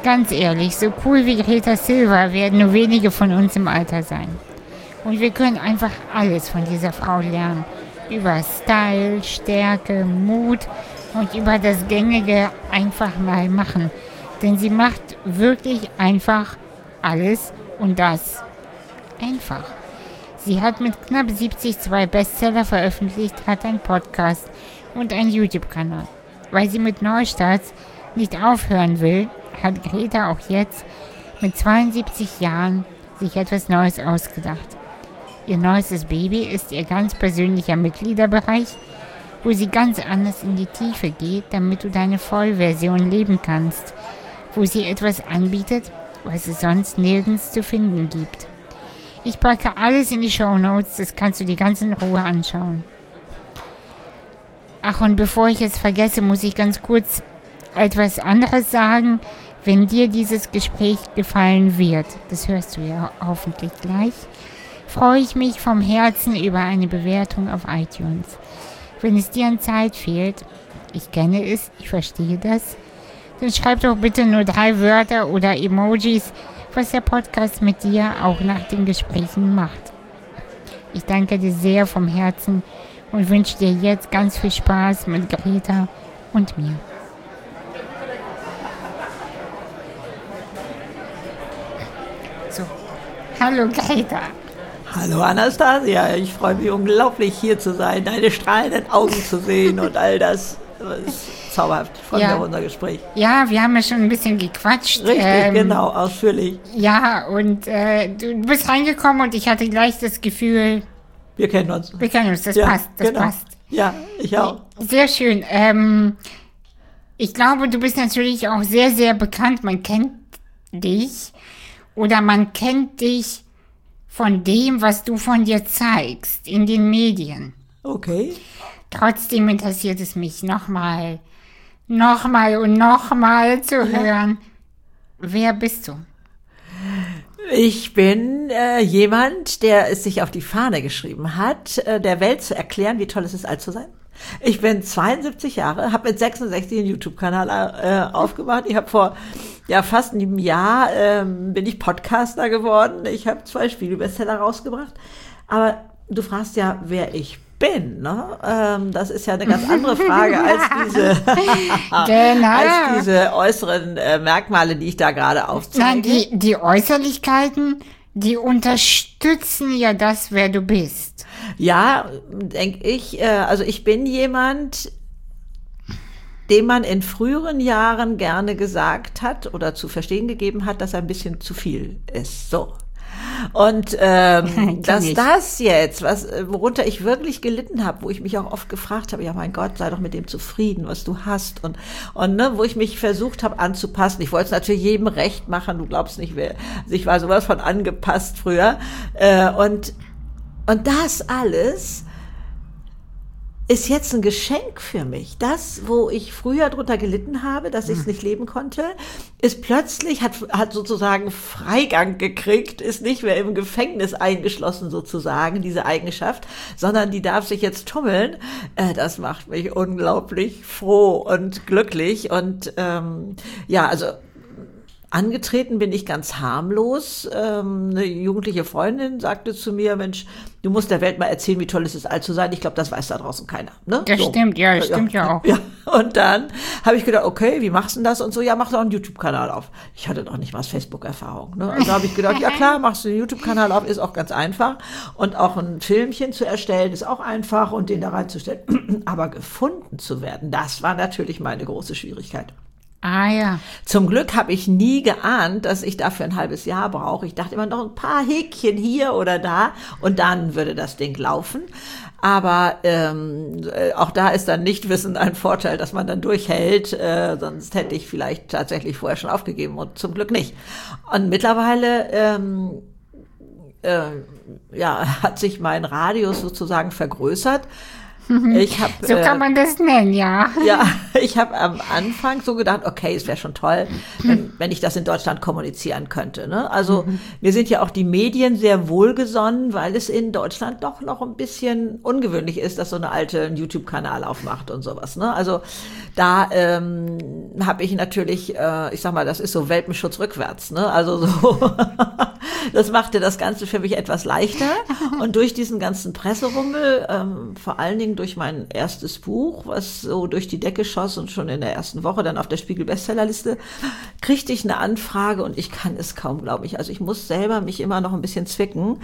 Ganz ehrlich, so cool wie Greta Silva werden nur wenige von uns im Alter sein. Und wir können einfach alles von dieser Frau lernen. Über Style, Stärke, Mut und über das Gängige einfach mal machen. Denn sie macht wirklich einfach alles und das einfach. Sie hat mit knapp 70 2 Bestseller veröffentlicht, hat einen Podcast und einen YouTube-Kanal. Weil sie mit Neustarts nicht aufhören will, hat Greta auch jetzt mit 72 Jahren sich etwas Neues ausgedacht. Ihr neuestes Baby ist ihr ganz persönlicher Mitgliederbereich, wo sie ganz anders in die Tiefe geht, damit du deine Vollversion leben kannst, wo sie etwas anbietet, was es sonst nirgends zu finden gibt. Ich packe alles in die Shownotes, das kannst du dir ganz in Ruhe anschauen. Ach, und bevor ich es vergesse, muss ich ganz kurz etwas anderes sagen. Wenn dir dieses Gespräch gefallen wird, das hörst du ja hoffentlich gleich, freue ich mich vom Herzen über eine Bewertung auf iTunes. Wenn es dir an Zeit fehlt, ich kenne es, ich verstehe das, dann schreib doch bitte nur 3 Wörter oder Emojis, was der Podcast mit dir auch nach den Gesprächen macht. Ich danke dir sehr vom Herzen und wünsche dir jetzt ganz viel Spaß mit Greta und mir. So, hallo Greta. Hallo Anastasia, ich freue mich unglaublich hier zu sein, deine strahlenden Augen zu sehen und all das. Das ist zauberhaft. Ich freue mich auf unser Gespräch. Ja, wir haben ja schon ein bisschen gequatscht. Richtig, genau, ausführlich. Ja, und du bist reingekommen und ich hatte gleich das Gefühl, wir kennen uns. Das passt, das passt. Ja, ich auch. Sehr schön. Ich glaube, du bist natürlich auch sehr, sehr bekannt. Man kennt dich oder man kennt dich von dem, was du von dir zeigst in den Medien. Okay. Trotzdem interessiert es mich nochmal zu hören. Wer bist du? Ich bin jemand, der es sich auf die Fahne geschrieben hat, der Welt zu erklären, wie toll es ist, alt zu sein. Ich bin 72 Jahre, habe mit 66 einen YouTube-Kanal aufgemacht. Ich habe vor fast einem Jahr bin ich Podcaster geworden. Ich habe 2 Spiegel-Bestseller rausgebracht. Aber du fragst ja, wer ich bin, ne? Das ist ja eine ganz andere Frage als diese äußeren Merkmale, die ich da gerade aufzeige. Nein, die Äußerlichkeiten, die unterstützen ja das, wer du bist. Ja, denke ich. Also ich bin jemand, dem man in früheren Jahren gerne gesagt hat oder zu verstehen gegeben hat, dass er ein bisschen zu viel ist. So. Und dass das jetzt, worunter ich wirklich gelitten habe, wo ich mich auch oft gefragt habe, ja mein Gott, sei doch mit dem zufrieden, was du hast und ne, wo ich mich versucht habe anzupassen. Ich wollte es natürlich jedem recht machen, du glaubst nicht, ich war sowas von angepasst früher. Und das alles ist jetzt ein Geschenk für mich. Das, wo ich früher drunter gelitten habe, dass ich es nicht leben konnte, ist plötzlich, hat sozusagen Freigang gekriegt, ist nicht mehr im Gefängnis eingeschlossen sozusagen, diese Eigenschaft, sondern die darf sich jetzt tummeln. Das macht mich unglaublich froh und glücklich und also angetreten bin ich ganz harmlos. Eine jugendliche Freundin sagte zu mir, Mensch, du musst der Welt mal erzählen, wie toll es ist, alt zu sein. Ich glaube, das weiß da draußen keiner. Ne? Das stimmt, ja, das stimmt ja auch. Ja. Und dann habe ich gedacht, okay, wie machst du das? Und so, ja, mach doch einen YouTube-Kanal auf. Ich hatte noch nicht mal Facebook-Erfahrung. Ne? Also habe ich gedacht, ja klar, machst du einen YouTube-Kanal auf, ist auch ganz einfach. Und auch ein Filmchen zu erstellen, ist auch einfach und den da reinzustellen. Aber gefunden zu werden, das war natürlich meine große Schwierigkeit. Ah ja. Zum Glück habe ich nie geahnt, dass ich dafür ein halbes Jahr brauche. Ich dachte immer noch ein paar Häkchen hier oder da und dann würde das Ding laufen. Aber auch da ist dann Nichtwissen ein Vorteil, dass man dann durchhält. Sonst hätte ich vielleicht tatsächlich vorher schon aufgegeben und zum Glück nicht. Und mittlerweile hat sich mein Radius sozusagen vergrößert. So kann man das nennen, ja. Ja, ich habe am Anfang so gedacht, okay, es wäre schon toll, wenn ich das in Deutschland kommunizieren könnte. Ne? Also mir sind ja auch die Medien sehr wohlgesonnen, weil es in Deutschland doch noch ein bisschen ungewöhnlich ist, dass so eine alte einen YouTube-Kanal aufmacht und sowas. Ne? Also da habe ich natürlich, ich sag mal, das ist so Welpenschutz rückwärts. Ne? Also so, das machte das Ganze für mich etwas leichter. Und durch diesen ganzen Presserummel, vor allen Dingen durch mein erstes Buch, was so durch die Decke schoss und schon in der ersten Woche dann auf der Spiegel-Bestsellerliste, kriegte ich eine Anfrage und ich kann es kaum glauben. Also ich muss selber mich immer noch ein bisschen zwicken.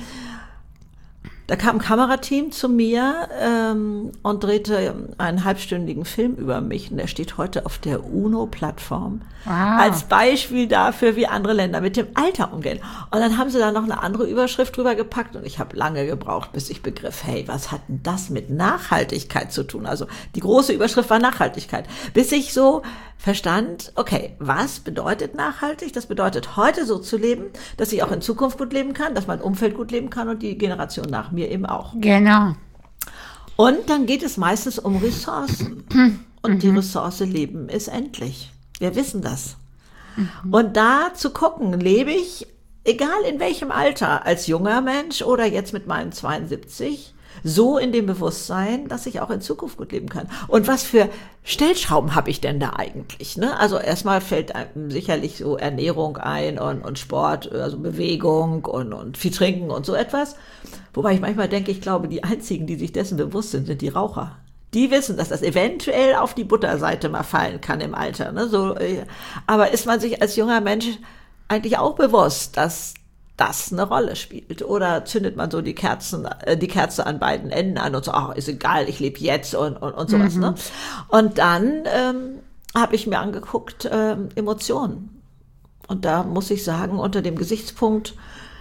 Da kam ein Kamerateam zu mir und drehte einen halbstündigen Film über mich. Und der steht heute auf der UNO-Plattform als Beispiel dafür, wie andere Länder mit dem Alter umgehen. Und dann haben sie da noch eine andere Überschrift drüber gepackt. Und ich habe lange gebraucht, bis ich begriff, hey, was hat denn das mit Nachhaltigkeit zu tun? Also die große Überschrift war Nachhaltigkeit. Bis ich so verstand, okay, was bedeutet nachhaltig? Das bedeutet, heute so zu leben, dass ich auch in Zukunft gut leben kann, dass mein Umfeld gut leben kann und die Generation nach mir eben auch. Genau. Und dann geht es meistens um Ressourcen. Und die Ressource Leben ist endlich. Wir wissen das. Und da zu gucken, lebe ich, egal in welchem Alter, als junger Mensch oder jetzt mit meinen 72, so in dem Bewusstsein, dass ich auch in Zukunft gut leben kann. Und was für Stellschrauben habe ich denn da eigentlich? Ne? Also erstmal fällt einem sicherlich so Ernährung ein und Sport, also Bewegung und viel Trinken und so etwas. Wobei ich manchmal denke, ich glaube, die einzigen, die sich dessen bewusst sind, sind die Raucher. Die wissen, dass das eventuell auf die Butterseite mal fallen kann im Alter. Ne? So, aber ist man sich als junger Mensch eigentlich auch bewusst, dass das eine Rolle spielt? Oder zündet man so die Kerze an beiden Enden an und so, ach, ist egal, ich lebe jetzt und sowas. Ne? Und dann habe ich mir angeguckt, Emotionen. Und da muss ich sagen, unter dem Gesichtspunkt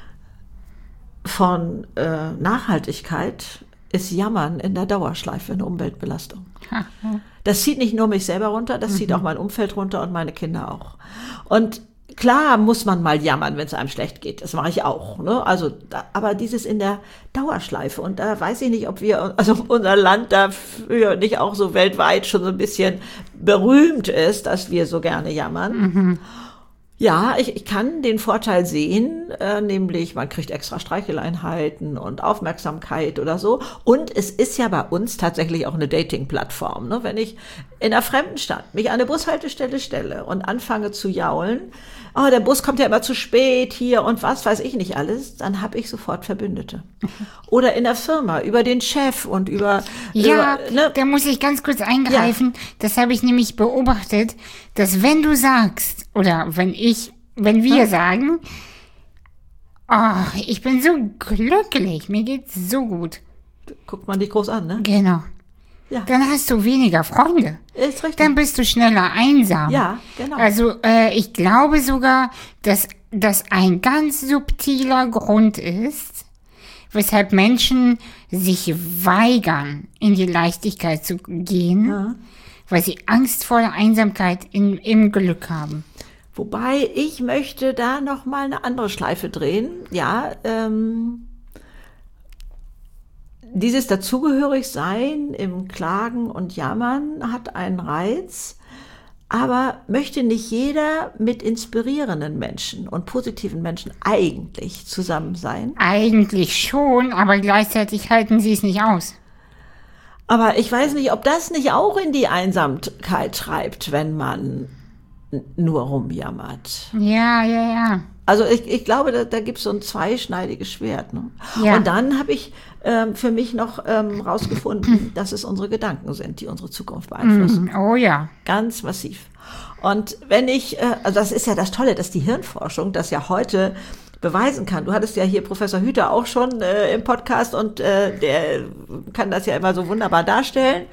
von Nachhaltigkeit ist Jammern in der Dauerschleife eine Umweltbelastung. Das zieht nicht nur mich selber runter, das zieht auch mein Umfeld runter und meine Kinder auch. Und klar muss man mal jammern, wenn es einem schlecht geht. Das mache ich auch. Ne? Also, aber dieses in der Dauerschleife. Und da weiß ich nicht, ob unser Land dafür nicht auch so weltweit schon so ein bisschen berühmt ist, dass wir so gerne jammern. Ja, ich kann den Vorteil sehen, nämlich man kriegt extra Streicheleinheiten und Aufmerksamkeit oder so. Und es ist ja bei uns tatsächlich auch eine Dating-Plattform. Ne? Wenn ich in einer fremden Stadt mich an eine Bushaltestelle stelle und anfange zu jaulen, oh, der Bus kommt ja immer zu spät hier und was weiß ich nicht alles, dann habe ich sofort Verbündete. Oder in der Firma, über den Chef und über... Da muss ich ganz kurz eingreifen. Ja. Das habe ich nämlich beobachtet, dass wenn du sagst, oder wenn wir sagen, oh, ich bin so glücklich, mir geht's so gut. Guckt man dich groß an, ne? Genau. Ja. Dann hast du weniger Freunde. Ist richtig. Dann bist du schneller einsam. Ja, genau. Also ich glaube sogar, dass das ein ganz subtiler Grund ist, weshalb Menschen sich weigern, in die Leichtigkeit zu gehen, weil sie Angst vor der Einsamkeit im Glück haben. Wobei, ich möchte da noch mal eine andere Schleife drehen. Ja, dieses Dazugehörigsein im Klagen und Jammern hat einen Reiz, aber möchte nicht jeder mit inspirierenden Menschen und positiven Menschen eigentlich zusammen sein? Eigentlich schon, aber gleichzeitig halten sie es nicht aus. Aber ich weiß nicht, ob das nicht auch in die Einsamkeit treibt, wenn man nur rumjammert. Ja. Also ich glaube, da gibt es so ein zweischneidiges Schwert. Ne? Ja. Und dann habe ich für mich noch rausgefunden, dass es unsere Gedanken sind, die unsere Zukunft beeinflussen. Oh ja. Ganz massiv. Und wenn also das ist ja das Tolle, dass die Hirnforschung das ja heute beweisen kann. Du hattest ja hier Professor Hüter auch schon im Podcast und der kann das ja immer so wunderbar darstellen.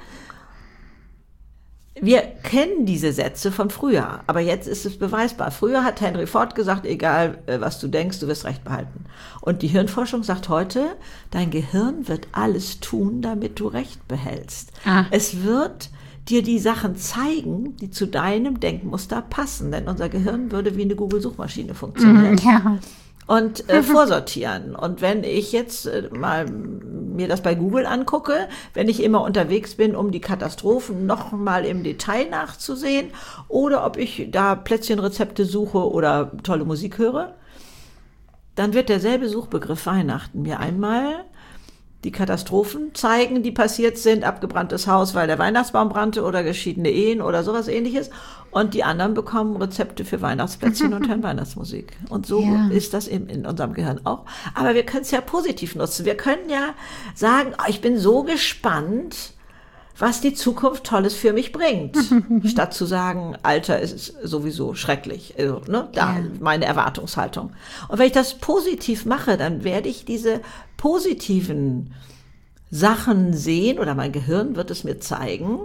Wir kennen diese Sätze von früher, aber jetzt ist es beweisbar. Früher hat Henry Ford gesagt, egal was du denkst, du wirst Recht behalten. Und die Hirnforschung sagt heute, dein Gehirn wird alles tun, damit du Recht behältst. Es wird dir die Sachen zeigen, die zu deinem Denkmuster passen, denn unser Gehirn würde wie eine Google-Suchmaschine funktionieren. Ja. und vorsortieren. Und wenn ich jetzt mal mir das bei Google angucke, wenn ich immer unterwegs bin, um die Katastrophen noch mal im Detail nachzusehen oder ob ich da Plätzchenrezepte suche oder tolle Musik höre, dann wird derselbe Suchbegriff Weihnachten mir einmal die Katastrophen zeigen, die passiert sind, abgebranntes Haus, weil der Weihnachtsbaum brannte oder geschiedene Ehen oder sowas Ähnliches. Und die anderen bekommen Rezepte für Weihnachtsplätzchen und hören Weihnachtsmusik. Und so ist das in unserem Gehirn auch. Aber wir können es ja positiv nutzen. Wir können ja sagen, ich bin so gespannt, was die Zukunft Tolles für mich bringt. Statt zu sagen, Alter ist sowieso schrecklich. Also, meine Erwartungshaltung. Und wenn ich das positiv mache, dann werde ich diese positiven Sachen sehen oder mein Gehirn wird es mir zeigen,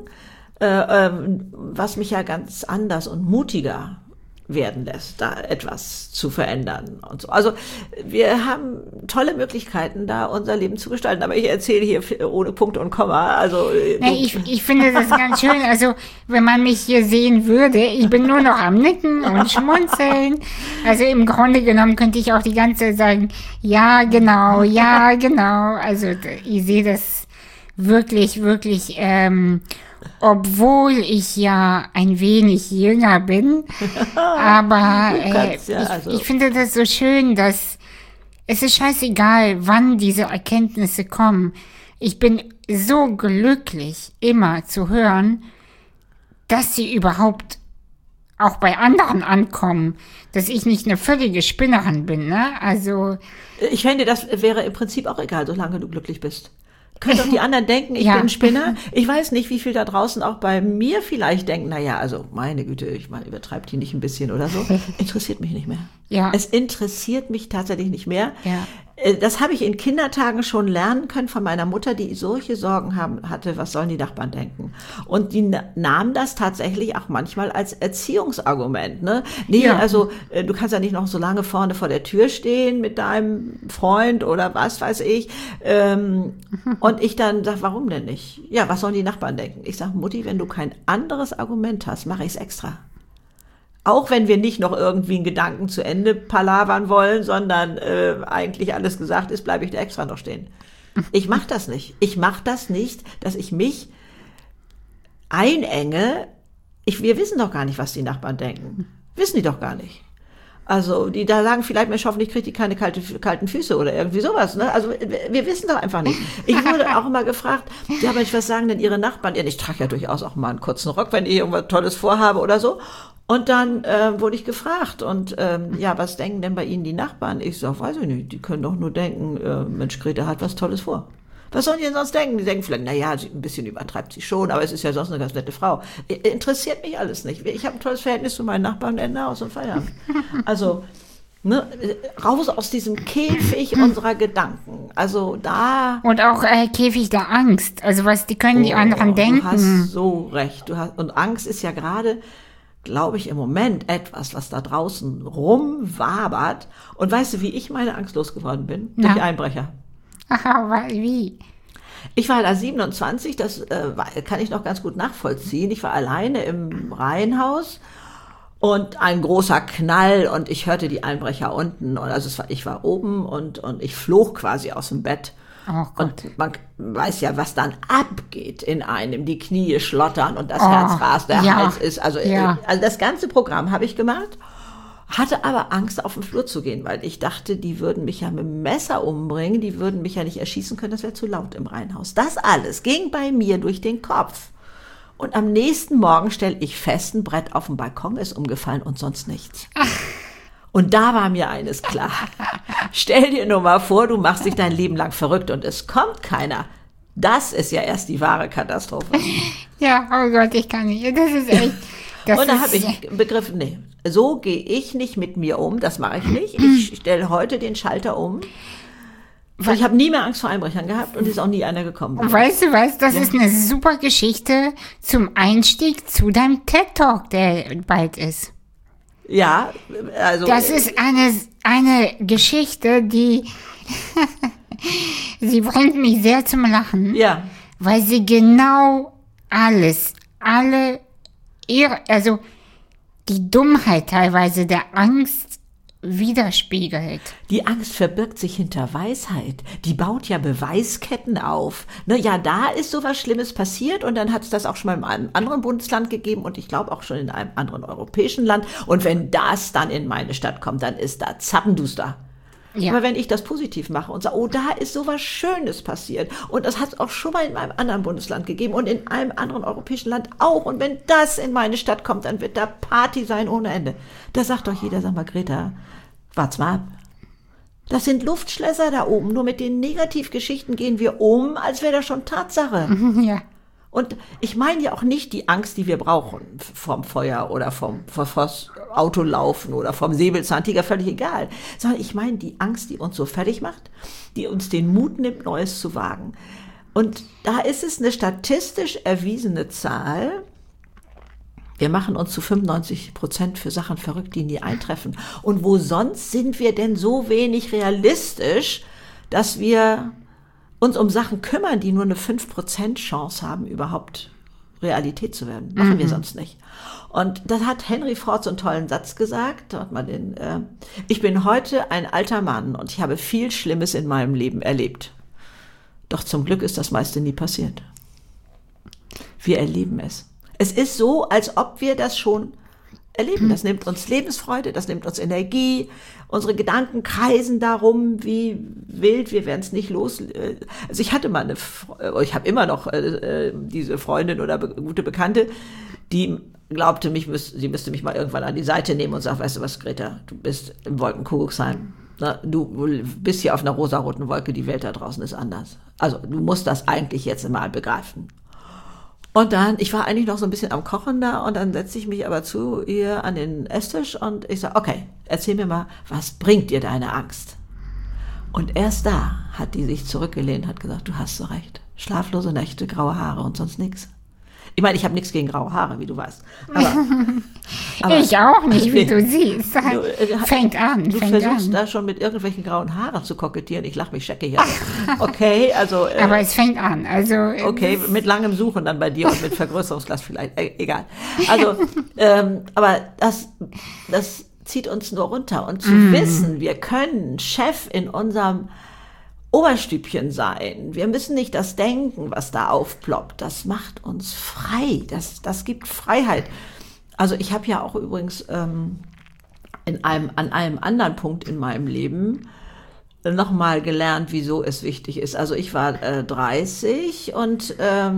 was mich ja ganz anders und mutiger werden lässt, da etwas zu verändern und so. Also wir haben tolle Möglichkeiten, da unser Leben zu gestalten. Aber ich erzähle hier ohne Punkt und Komma. Also ich finde das ganz schön. Also wenn man mich hier sehen würde, ich bin nur noch am Nicken und schmunzeln. Also im Grunde genommen könnte ich auch die ganze Zeit sagen, ja genau, ja genau. Also ich sehe das wirklich, wirklich. Obwohl ich ja ein wenig jünger bin, aber ich finde das so schön, dass es ist scheißegal, wann diese Erkenntnisse kommen. Ich bin so glücklich, immer zu hören, dass sie überhaupt auch bei anderen ankommen, dass ich nicht eine völlige Spinnerin bin, ne? Also ich fände, das wäre im Prinzip auch egal, solange du glücklich bist. Können doch die anderen denken, ich bin ein Spinner. Ich weiß nicht, wie viel da draußen auch bei mir vielleicht denken, naja, also meine Güte, ich meine, übertreibt die nicht ein bisschen oder so. Interessiert mich nicht mehr. Ja. Es interessiert mich tatsächlich nicht mehr. Ja. Das habe ich in Kindertagen schon lernen können von meiner Mutter, die solche Sorgen hatte, was sollen die Nachbarn denken. Und die nahm das tatsächlich auch manchmal als Erziehungsargument. Ne? Nee, also du kannst ja nicht noch so lange vorne vor der Tür stehen mit deinem Freund oder was weiß ich. Und ich dann sage, warum denn nicht? Ja, was sollen die Nachbarn denken? Ich sage, Mutti, wenn du kein anderes Argument hast, mache ich es extra. Auch wenn wir nicht noch irgendwie einen Gedanken zu Ende palavern wollen, sondern eigentlich alles gesagt ist, bleibe ich da extra noch stehen. Ich mache das nicht. Ich mache das nicht, dass ich mich einenge. Wir wissen doch gar nicht, was die Nachbarn denken. Wissen die doch gar nicht. Also die da sagen vielleicht, Mensch, hoffentlich kriegt die keine kalten Füße oder irgendwie sowas. Ne? Also wir wissen doch einfach nicht. Ich wurde auch immer gefragt, ja, Mensch, was sagen denn Ihre Nachbarn? Ja, ich trage ja durchaus auch mal einen kurzen Rock, wenn ich irgendwas Tolles vorhabe oder so. Und dann wurde ich gefragt und was denken denn bei Ihnen die Nachbarn? Ich sag, weiß ich nicht, die können doch nur denken, Mensch, Grete hat was Tolles vor. Was sollen die denn sonst denken? Die denken vielleicht, naja, ein bisschen übertreibt sie schon, aber es ist ja sonst eine ganz nette Frau. Interessiert mich alles nicht. Ich habe ein tolles Verhältnis zu meinen Nachbarn, Ende aus und Feierabend. Also, ne, raus aus diesem Käfig unserer Gedanken. Also da... Und auch Käfig der Angst. Also was die können die anderen denken. Du hast so recht. Und Angst ist ja gerade, glaube ich, im Moment etwas, was da draußen rumwabert. Und weißt du, wie ich meine Angst losgeworden bin? Durch Einbrecher. Aha, wie? Ich war da 27, das kann ich noch ganz gut nachvollziehen. Ich war alleine im Reihenhaus und ein großer Knall und ich hörte die Einbrecher unten. Und also ich war oben und ich flog quasi aus dem Bett. Oh Gott. Und man weiß ja, was dann abgeht in einem. Die Knie schlottern und das Herz rast, der Hals ist. Also das ganze Programm habe ich gemacht. Hatte aber Angst, auf den Flur zu gehen, weil ich dachte, die würden mich ja mit dem Messer umbringen, die würden mich ja nicht erschießen können, das wäre zu laut im Reihenhaus. Das alles ging bei mir durch den Kopf. Und am nächsten Morgen stelle ich fest, ein Brett auf dem Balkon ist umgefallen und sonst nichts. Und da war mir eines klar. Stell dir nur mal vor, du machst dich dein Leben lang verrückt und es kommt keiner. Das ist ja erst die wahre Katastrophe. Ja, oh Gott, ich kann nicht. Das ist echt... Und da habe ich begriffen, nee, so gehe ich nicht mit mir um, das mache ich nicht. Ich stelle heute den Schalter um. Und ich habe nie mehr Angst vor Einbrechern gehabt und ist auch nie einer gekommen. Weißt du was, das ist eine super Geschichte zum Einstieg zu deinem TED-Talk, der bald ist. Ja, also... Das ist eine Geschichte, die... sie bringt mich sehr zum Lachen. Ja. Weil sie genau also die Dummheit teilweise der Angst widerspiegelt. Die Angst verbirgt sich hinter Weisheit. Die baut ja Beweisketten auf. Ne, ja, da ist sowas Schlimmes passiert und dann hat es das auch schon mal in einem anderen Bundesland gegeben und ich glaube auch schon in einem anderen europäischen Land. Und wenn das dann in meine Stadt kommt, dann ist da zappenduster. Ja. Aber wenn ich das positiv mache und sage, oh, da ist sowas Schönes passiert und das hat es auch schon mal in einem anderen Bundesland gegeben und in einem anderen europäischen Land auch und wenn das in meine Stadt kommt, dann wird da Party sein ohne Ende. Da sagt doch jeder, sag mal, Greta, wart's mal ab. Das sind Luftschlösser da oben. Nur mit den Negativgeschichten gehen wir um, als wäre das schon Tatsache. Ja. Und ich meine ja auch nicht die Angst, die wir brauchen, vom Feuer oder vom Autolaufen oder vom Säbelzahntiger, völlig egal. Sondern ich meine die Angst, die uns so fertig macht, die uns den Mut nimmt, Neues zu wagen. Und da ist es eine statistisch erwiesene Zahl. Wir machen uns zu 95% für Sachen verrückt, die nie eintreffen. Und wo sonst sind wir denn so wenig realistisch, dass wir uns um Sachen kümmern, die nur eine 5% Chance haben, überhaupt Realität zu werden. Machen wir sonst nicht. Und das hat Henry Ford so einen tollen Satz gesagt. Da hat man ich bin heute ein alter Mann und ich habe viel Schlimmes in meinem Leben erlebt. Doch zum Glück ist das meiste nie passiert. Wir erleben es. Es ist so, als ob wir das schon erleben. Das nimmt uns Lebensfreude, das nimmt uns Energie. Unsere Gedanken kreisen darum, wie wild, wir werden es nicht los. Also ich hatte mal ich habe immer noch diese Freundin oder gute Bekannte, die glaubte, sie müsste mich mal irgendwann an die Seite nehmen und sagt, weißt du was, Greta, du bist im Wolkenkuckucksheim. Du bist hier auf einer rosaroten Wolke, die Welt da draußen ist anders. Also du musst das eigentlich jetzt mal begreifen. Und dann, ich war eigentlich noch so ein bisschen am Kochen da und dann setze ich mich aber zu ihr an den Esstisch und ich sage, okay, erzähl mir mal, was bringt dir deine Angst? Und erst da hat die sich zurückgelehnt und hat gesagt, du hast so recht. Schlaflose Nächte, graue Haare und sonst nichts. Ich meine, ich habe nichts gegen graue Haare, wie du weißt. Aber ich auch nicht, wie du siehst. Fängt an. Du versuchst da schon mit irgendwelchen grauen Haaren zu kokettieren. Ich lache mich scheckig an. Okay, also. Aber es fängt an. Also, okay, mit langem Suchen dann bei dir und mit Vergrößerungsglas vielleicht. Egal. Also, aber das zieht uns nur runter. Und zu wissen, wir können Chef in unserem Oberstübchen sein. Wir müssen nicht das denken, was da aufploppt. Das macht uns frei. Das gibt Freiheit. Also ich habe ja auch übrigens an einem anderen Punkt in meinem Leben nochmal gelernt, wieso es wichtig ist. Also ich war 30 und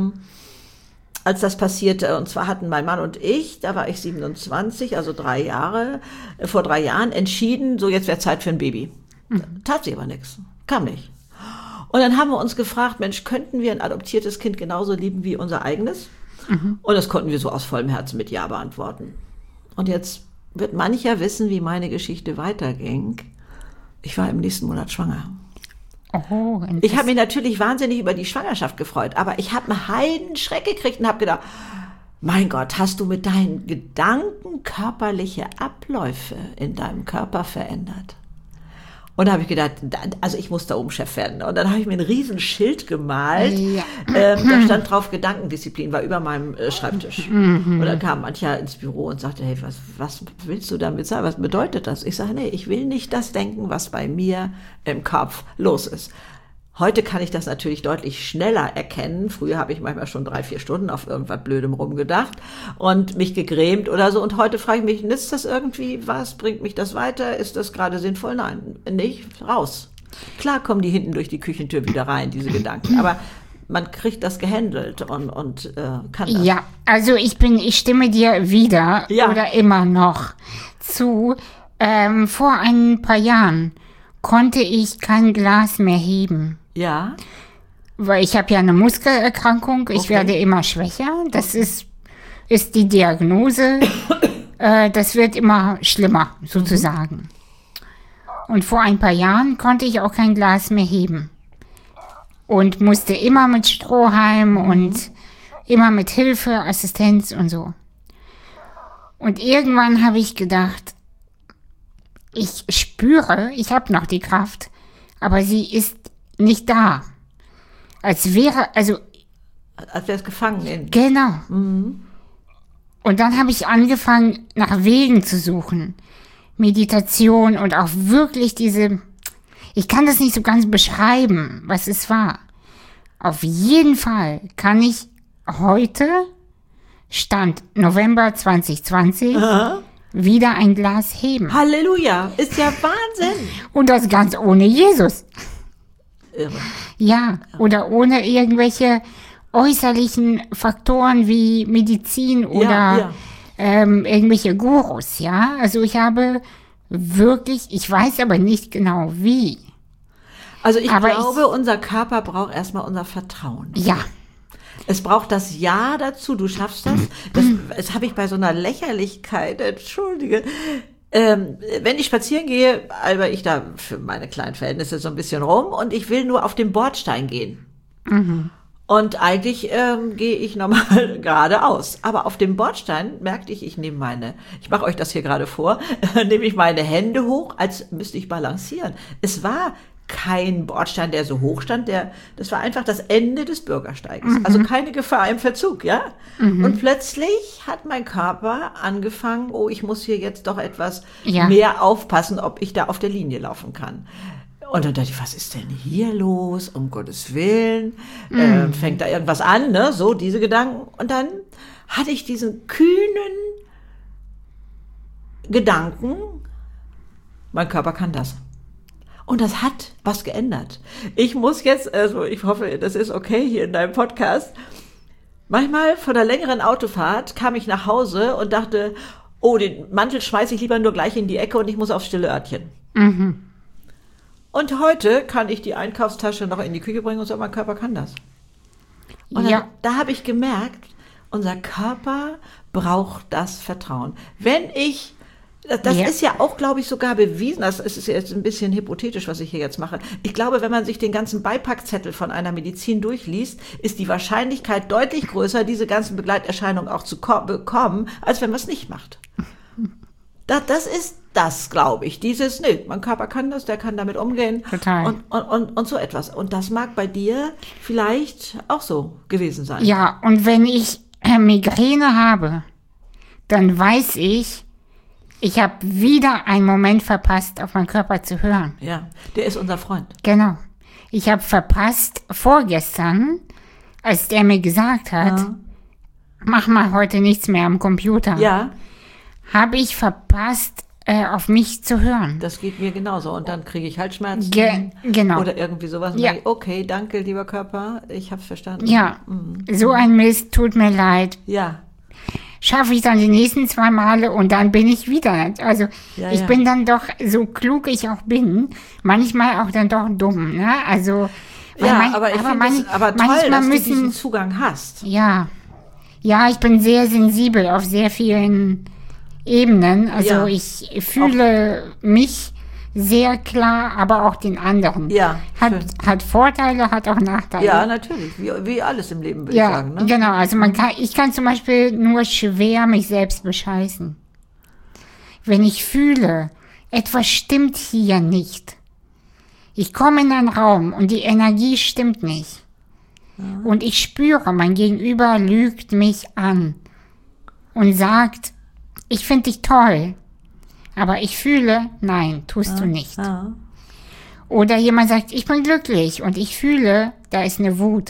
als das passierte, und zwar hatten mein Mann und ich, da war ich 27, also vor 3 Jahren entschieden, so jetzt wäre Zeit für ein Baby. Tat sich aber nichts. Kam nicht. Und dann haben wir uns gefragt, Mensch, könnten wir ein adoptiertes Kind genauso lieben wie unser eigenes? Und das konnten wir so aus vollem Herzen mit Ja beantworten. Und jetzt wird mancher wissen, wie meine Geschichte weiterging. Ich war im nächsten Monat schwanger. Oh, ich habe mich natürlich wahnsinnig über die Schwangerschaft gefreut, aber ich habe einen Heidenschreck gekriegt und habe gedacht, mein Gott, hast du mit deinen Gedanken körperliche Abläufe in deinem Körper verändert? Und da habe ich gedacht, also ich muss da oben Chef werden. Und dann habe ich mir ein riesen Schild gemalt. Da stand drauf, Gedankendisziplin, war über meinem Schreibtisch. Und dann kam mancher ins Büro und sagte, hey, was willst du damit sagen? Was bedeutet das? Ich sage, nee, ich will nicht das denken, was bei mir im Kopf los ist. Heute kann ich das natürlich deutlich schneller erkennen. Früher habe ich manchmal schon 3-4 Stunden auf irgendwas Blödem rumgedacht und mich gegrämt oder so. Und heute frage ich mich, nützt das irgendwie? Was bringt mich das weiter? Ist das gerade sinnvoll? Nein, nicht. Raus. Klar kommen die hinten durch die Küchentür wieder rein, diese Gedanken. Aber man kriegt das gehandelt und kann das. Ja, also ich stimme dir wieder oder immer noch zu. Vor ein paar Jahren konnte ich kein Glas mehr heben. Ja. Weil ich habe ja eine Muskelerkrankung, ich werde immer schwächer. Das ist die Diagnose. Das wird immer schlimmer, sozusagen. Und vor ein paar Jahren konnte ich auch kein Glas mehr heben. Und musste immer mit Strohhalm und immer mit Hilfe, Assistenz und so. Und irgendwann habe ich gedacht, ich spüre, ich habe noch die Kraft, aber sie ist nicht da. Als wäre es gefangen. Genau. Und dann habe ich angefangen, nach Wegen zu suchen, Meditation und auch wirklich ich kann das nicht so ganz beschreiben, was es war. Auf jeden Fall kann ich heute, Stand November 2020, wieder ein Glas heben. Halleluja, ist ja Wahnsinn. Und das ganz ohne Jesus. Irre. Ja, oder ohne irgendwelche äußerlichen Faktoren wie Medizin oder irgendwelche Gurus, ja. Also ich habe wirklich, ich weiß aber nicht genau wie. Also ich glaube, unser Körper braucht erstmal unser Vertrauen. Ja. Es braucht das Ja dazu, du schaffst das. Das habe ich bei so einer Lächerlichkeit, entschuldige. Wenn ich spazieren gehe, alber ich da für meine kleinen Verhältnisse so ein bisschen rum und ich will nur auf den Bordstein gehen. Und eigentlich gehe ich normal geradeaus. Aber auf dem Bordstein merkte ich mache euch das hier gerade vor, nehme ich meine Hände hoch, als müsste ich balancieren. Es war kein Bordstein, der so hoch stand, das war einfach das Ende des Bürgersteiges. Also keine Gefahr im Verzug, ja? Und plötzlich hat mein Körper angefangen, ich muss hier jetzt doch etwas mehr aufpassen, ob ich da auf der Linie laufen kann. Und dann dachte ich, was ist denn hier los? Um Gottes Willen. Fängt da irgendwas an, ne? So, diese Gedanken. Und dann hatte ich diesen kühnen Gedanken, mein Körper kann das. Und das hat was geändert. Ich muss jetzt, ich hoffe, das ist okay hier in deinem Podcast. Manchmal von einer längeren Autofahrt kam ich nach Hause und dachte, den Mantel schmeiße ich lieber nur gleich in die Ecke und ich muss aufs stille Örtchen. Und heute kann ich die Einkaufstasche noch in die Küche bringen und so, mein Körper kann das. Und da habe ich gemerkt, unser Körper braucht das Vertrauen. Das ist ja auch, glaube ich, sogar bewiesen, das ist jetzt ein bisschen hypothetisch, was ich hier jetzt mache. Ich glaube, wenn man sich den ganzen Beipackzettel von einer Medizin durchliest, ist die Wahrscheinlichkeit deutlich größer, diese ganzen Begleiterscheinungen auch zu bekommen, als wenn man es nicht macht. Das ist das, glaube ich. Mein Körper kann das, der kann damit umgehen. Total. Und so etwas. Und das mag bei dir vielleicht auch so gewesen sein. Ja, und wenn ich Migräne habe, dann weiß ich habe wieder einen Moment verpasst, auf meinen Körper zu hören. Ja, der ist unser Freund. Genau. Ich habe verpasst, vorgestern, als der mir gesagt hat, mach mal heute nichts mehr am Computer. Ja. Habe ich verpasst, auf mich zu hören. Das geht mir genauso. Und dann kriege ich Halsschmerzen. Genau. Oder irgendwie sowas. Und dann, okay, danke, lieber Körper. Ich habe es verstanden. Ja, so ein Mist, tut mir leid. Ja. Schaffe ich dann die nächsten 2 Male und dann bin ich wieder. Also ich bin dann doch, so klug ich auch bin, manchmal auch dann doch dumm. Ne? Also, aber ich finde es aber toll, dass du diesen Zugang hast. Ja, ich bin sehr sensibel auf sehr vielen Ebenen. Also ich fühle mich sehr klar, aber auch den anderen. Ja, hat Vorteile, hat auch Nachteile. Ja, natürlich. Wie alles im Leben, würde ich sagen. Ne? Genau. Also ich kann zum Beispiel nur schwer mich selbst bescheißen. Wenn ich fühle, etwas stimmt hier nicht. Ich komme in einen Raum und die Energie stimmt nicht. Und ich spüre, mein Gegenüber lügt mich an und sagt, ich finde dich toll. Aber ich fühle, nein, tust du nicht. Oder jemand sagt, ich bin glücklich und ich fühle, da ist eine Wut.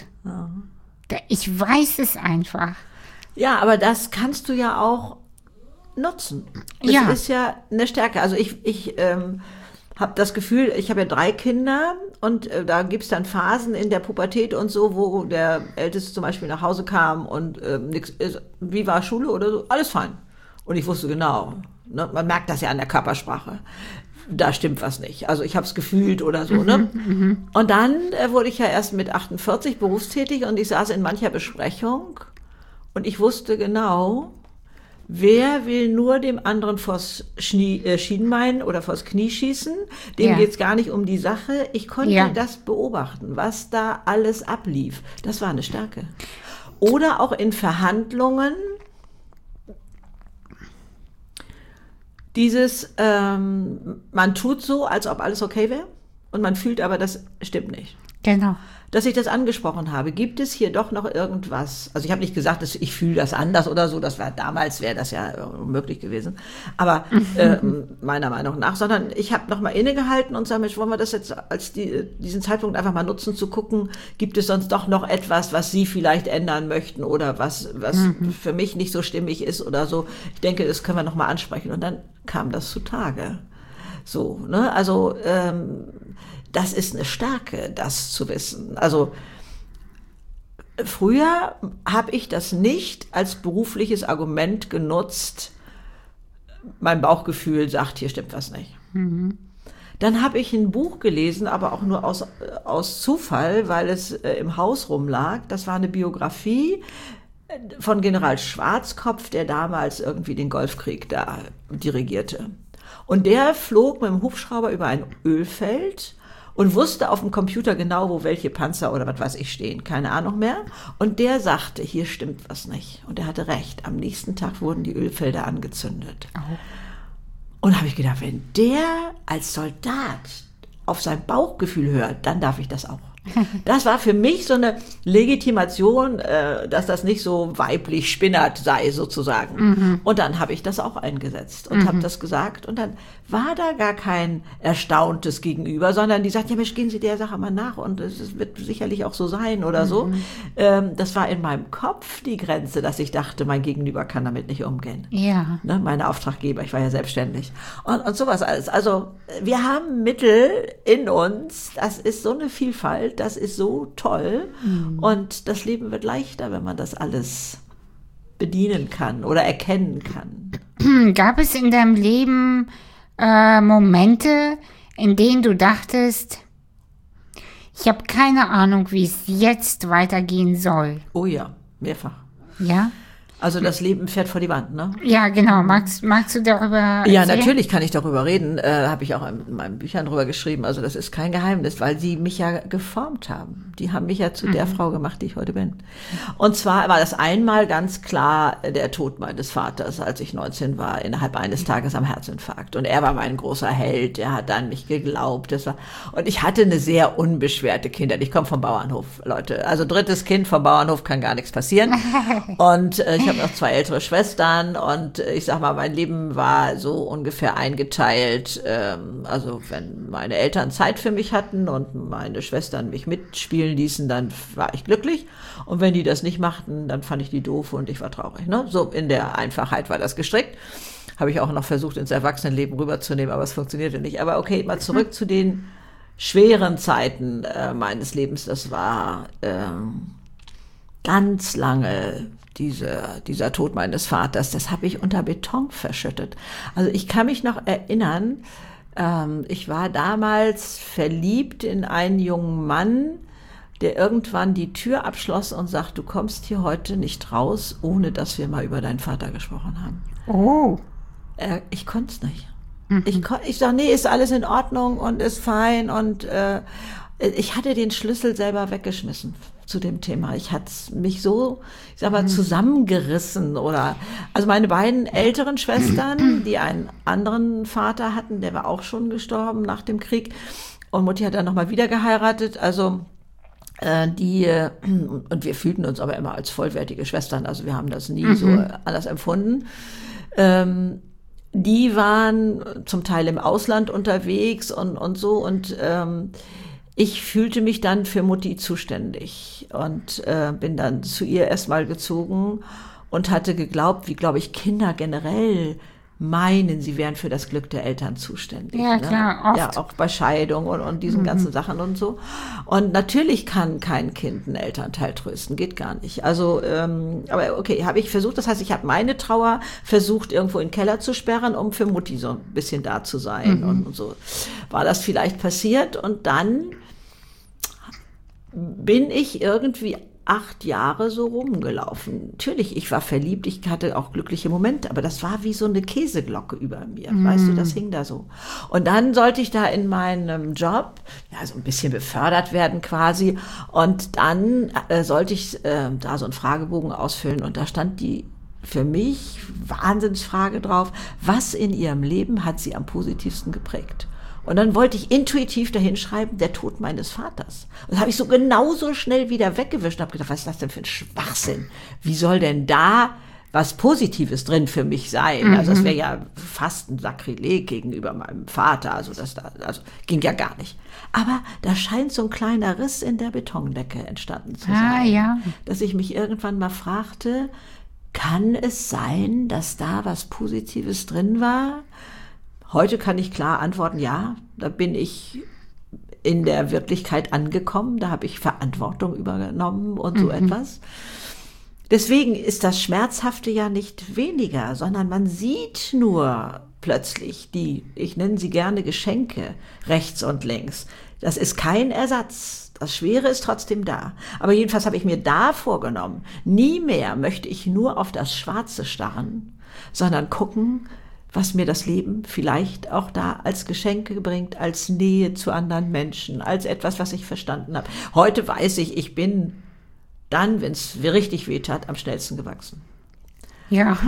Ich weiß es einfach. Ja, aber das kannst du ja auch nutzen. Das ist ja eine Stärke. Also ich habe das Gefühl, ich habe ja 3 Kinder und da gibt's dann Phasen in der Pubertät und so, wo der Älteste zum Beispiel nach Hause kam und nix ist, wie war Schule oder so, alles fein. Und ich wusste genau, ne, man merkt das ja an der Körpersprache, da stimmt was nicht. Also ich habe es gefühlt oder so. Ne? Und dann wurde ich ja erst mit 48 berufstätig und ich saß in mancher Besprechung und ich wusste genau, wer will nur dem anderen vors Schienbein oder vors Knie schießen, dem geht's gar nicht um die Sache. Ich konnte das beobachten, was da alles ablief. Das war eine Stärke. Oder auch in Verhandlungen, man tut so, als ob alles okay wäre und man fühlt aber, das stimmt nicht. Genau. Dass ich das angesprochen habe. Gibt es hier doch noch irgendwas? Also ich habe nicht gesagt, dass ich fühle das anders oder so. Damals wäre das ja unmöglich gewesen. Aber meiner Meinung nach, sondern ich habe noch mal innegehalten und sage, wollen wir das jetzt als diesen Zeitpunkt einfach mal nutzen, zu gucken, gibt es sonst doch noch etwas, was Sie vielleicht ändern möchten oder was für mich nicht so stimmig ist oder so. Ich denke, das können wir noch mal ansprechen. Und dann kam das zutage. So, ne? Also das ist eine Stärke, das zu wissen. Also früher habe ich das nicht als berufliches Argument genutzt. Mein Bauchgefühl sagt, hier stimmt was nicht. Mhm. Dann habe ich ein Buch gelesen, aber auch nur aus Zufall, weil es im Haus rumlag. Das war eine Biografie von General Schwarzkopf, der damals irgendwie den Golfkrieg da dirigierte. Und der flog mit dem Hubschrauber über ein Ölfeld und wusste auf dem Computer genau, wo welche Panzer oder was weiß ich stehen. Keine Ahnung mehr. Und der sagte, hier stimmt was nicht. Und er hatte recht. Am nächsten Tag wurden die Ölfelder angezündet. Oh. Und da habe ich gedacht, wenn der als Soldat auf sein Bauchgefühl hört, dann darf ich das auch. Das war für mich so eine Legitimation, dass das nicht so weiblich spinnert sei, sozusagen. Mhm. Und dann habe ich das auch eingesetzt und habe das gesagt. Und dann war da gar kein erstauntes Gegenüber, sondern die sagt, ja Mensch, gehen Sie der Sache mal nach und es wird sicherlich auch so sein oder so. Das war in meinem Kopf die Grenze, dass ich dachte, mein Gegenüber kann damit nicht umgehen. Ja. Ne, meine Auftraggeber, ich war ja selbstständig. Und sowas alles. Also wir haben Mittel in uns, das ist so eine Vielfalt, das ist so toll und das Leben wird leichter, wenn man das alles bedienen kann oder erkennen kann. Gab es in deinem Leben Momente, in denen du dachtest, ich habe keine Ahnung, wie es jetzt weitergehen soll? Oh ja, mehrfach. Ja? Also das Leben fährt vor die Wand, ne? Ja, genau. Magst du darüber erzählen? Ja, natürlich kann ich darüber reden. Habe ich auch in meinen Büchern drüber geschrieben. Also das ist kein Geheimnis, weil sie mich ja geformt haben. Die haben mich ja zu der Frau gemacht, die ich heute bin. Und zwar war das einmal ganz klar der Tod meines Vaters, als ich 19 war, innerhalb eines Tages am Herzinfarkt. Und er war mein großer Held. Er hat an mich geglaubt. Und ich hatte eine sehr unbeschwerte Kindheit. Ich komme vom Bauernhof, Leute. Also drittes Kind vom Bauernhof kann gar nichts passieren. Und ich habe noch 2 ältere Schwestern und ich sag mal, mein Leben war so ungefähr eingeteilt. Also wenn meine Eltern Zeit für mich hatten und meine Schwestern mich mitspielen ließen, dann war ich glücklich. Und wenn die das nicht machten, dann fand ich die doof und ich war traurig. Ne? So in der Einfachheit war das gestrickt. Habe ich auch noch versucht, ins Erwachsenenleben rüberzunehmen, aber es funktionierte nicht. Aber okay, mal zurück zu den schweren Zeiten meines Lebens. Das war ganz lange dieser Tod meines Vaters, das habe ich unter Beton verschüttet. Also ich kann mich noch erinnern, ich war damals verliebt in einen jungen Mann, der irgendwann die Tür abschloss und sagt, du kommst hier heute nicht raus, ohne dass wir mal über deinen Vater gesprochen haben. Oh. Ich konnte es nicht. Ich sag, nee, ist alles in Ordnung und ist fein und ich hatte den Schlüssel selber weggeschmissen zu dem Thema. Ich hatte mich so, ich sag mal, zusammengerissen also meine beiden älteren Schwestern, die einen anderen Vater hatten, der war auch schon gestorben nach dem Krieg und Mutti hat dann nochmal wieder geheiratet, also und wir fühlten uns aber immer als vollwertige Schwestern, also wir haben das nie so anders empfunden. Die waren zum Teil im Ausland unterwegs und so und ich fühlte mich dann für Mutti zuständig und bin dann zu ihr erstmal gezogen und hatte geglaubt, wie glaube ich Kinder generell meinen, sie wären für das Glück der Eltern zuständig. Ja, klar, oft. Ja, auch bei Scheidung und diesen ganzen Sachen und so. Und natürlich kann kein Kind einen Elternteil trösten, geht gar nicht. Also, aber okay, habe ich versucht. Das heißt, ich habe meine Trauer versucht, irgendwo in den Keller zu sperren, um für Mutti so ein bisschen da zu sein. Und so war das vielleicht passiert. Und dann bin ich irgendwie 8 Jahre so rumgelaufen. Natürlich, ich war verliebt, ich hatte auch glückliche Momente, aber das war wie so eine Käseglocke über mir. Weißt du, das hing da so. Und dann sollte ich da in meinem Job, ja, so ein bisschen befördert werden quasi. Und dann sollte ich da so einen Fragebogen ausfüllen und da stand die für mich Wahnsinnsfrage drauf, was in ihrem Leben hat sie am positivsten geprägt? Und dann wollte ich intuitiv dahin schreiben, der Tod meines Vaters. Und das habe ich so genauso schnell wieder weggewischt und habe gedacht, was ist das denn für ein Schwachsinn? Wie soll denn da was Positives drin für mich sein? Also das wäre ja fast ein Sakrileg gegenüber meinem Vater. Also ging ja gar nicht. Aber da scheint so ein kleiner Riss in der Betondecke entstanden zu sein. Ja. Dass ich mich irgendwann mal fragte, kann es sein, dass da was Positives drin war? Heute kann ich klar antworten, ja, da bin ich in der Wirklichkeit angekommen, da habe ich Verantwortung übernommen und so etwas. Deswegen ist das Schmerzhafte ja nicht weniger, sondern man sieht nur plötzlich ich nenne sie gerne Geschenke, rechts und links. Das ist kein Ersatz. Das Schwere ist trotzdem da. Aber jedenfalls habe ich mir da vorgenommen, nie mehr möchte ich nur auf das Schwarze starren, sondern gucken, was mir das Leben vielleicht auch da als Geschenke bringt, als Nähe zu anderen Menschen, als etwas, was ich verstanden habe. Heute weiß ich bin dann, wenn es richtig weh tat, am schnellsten gewachsen. Ja.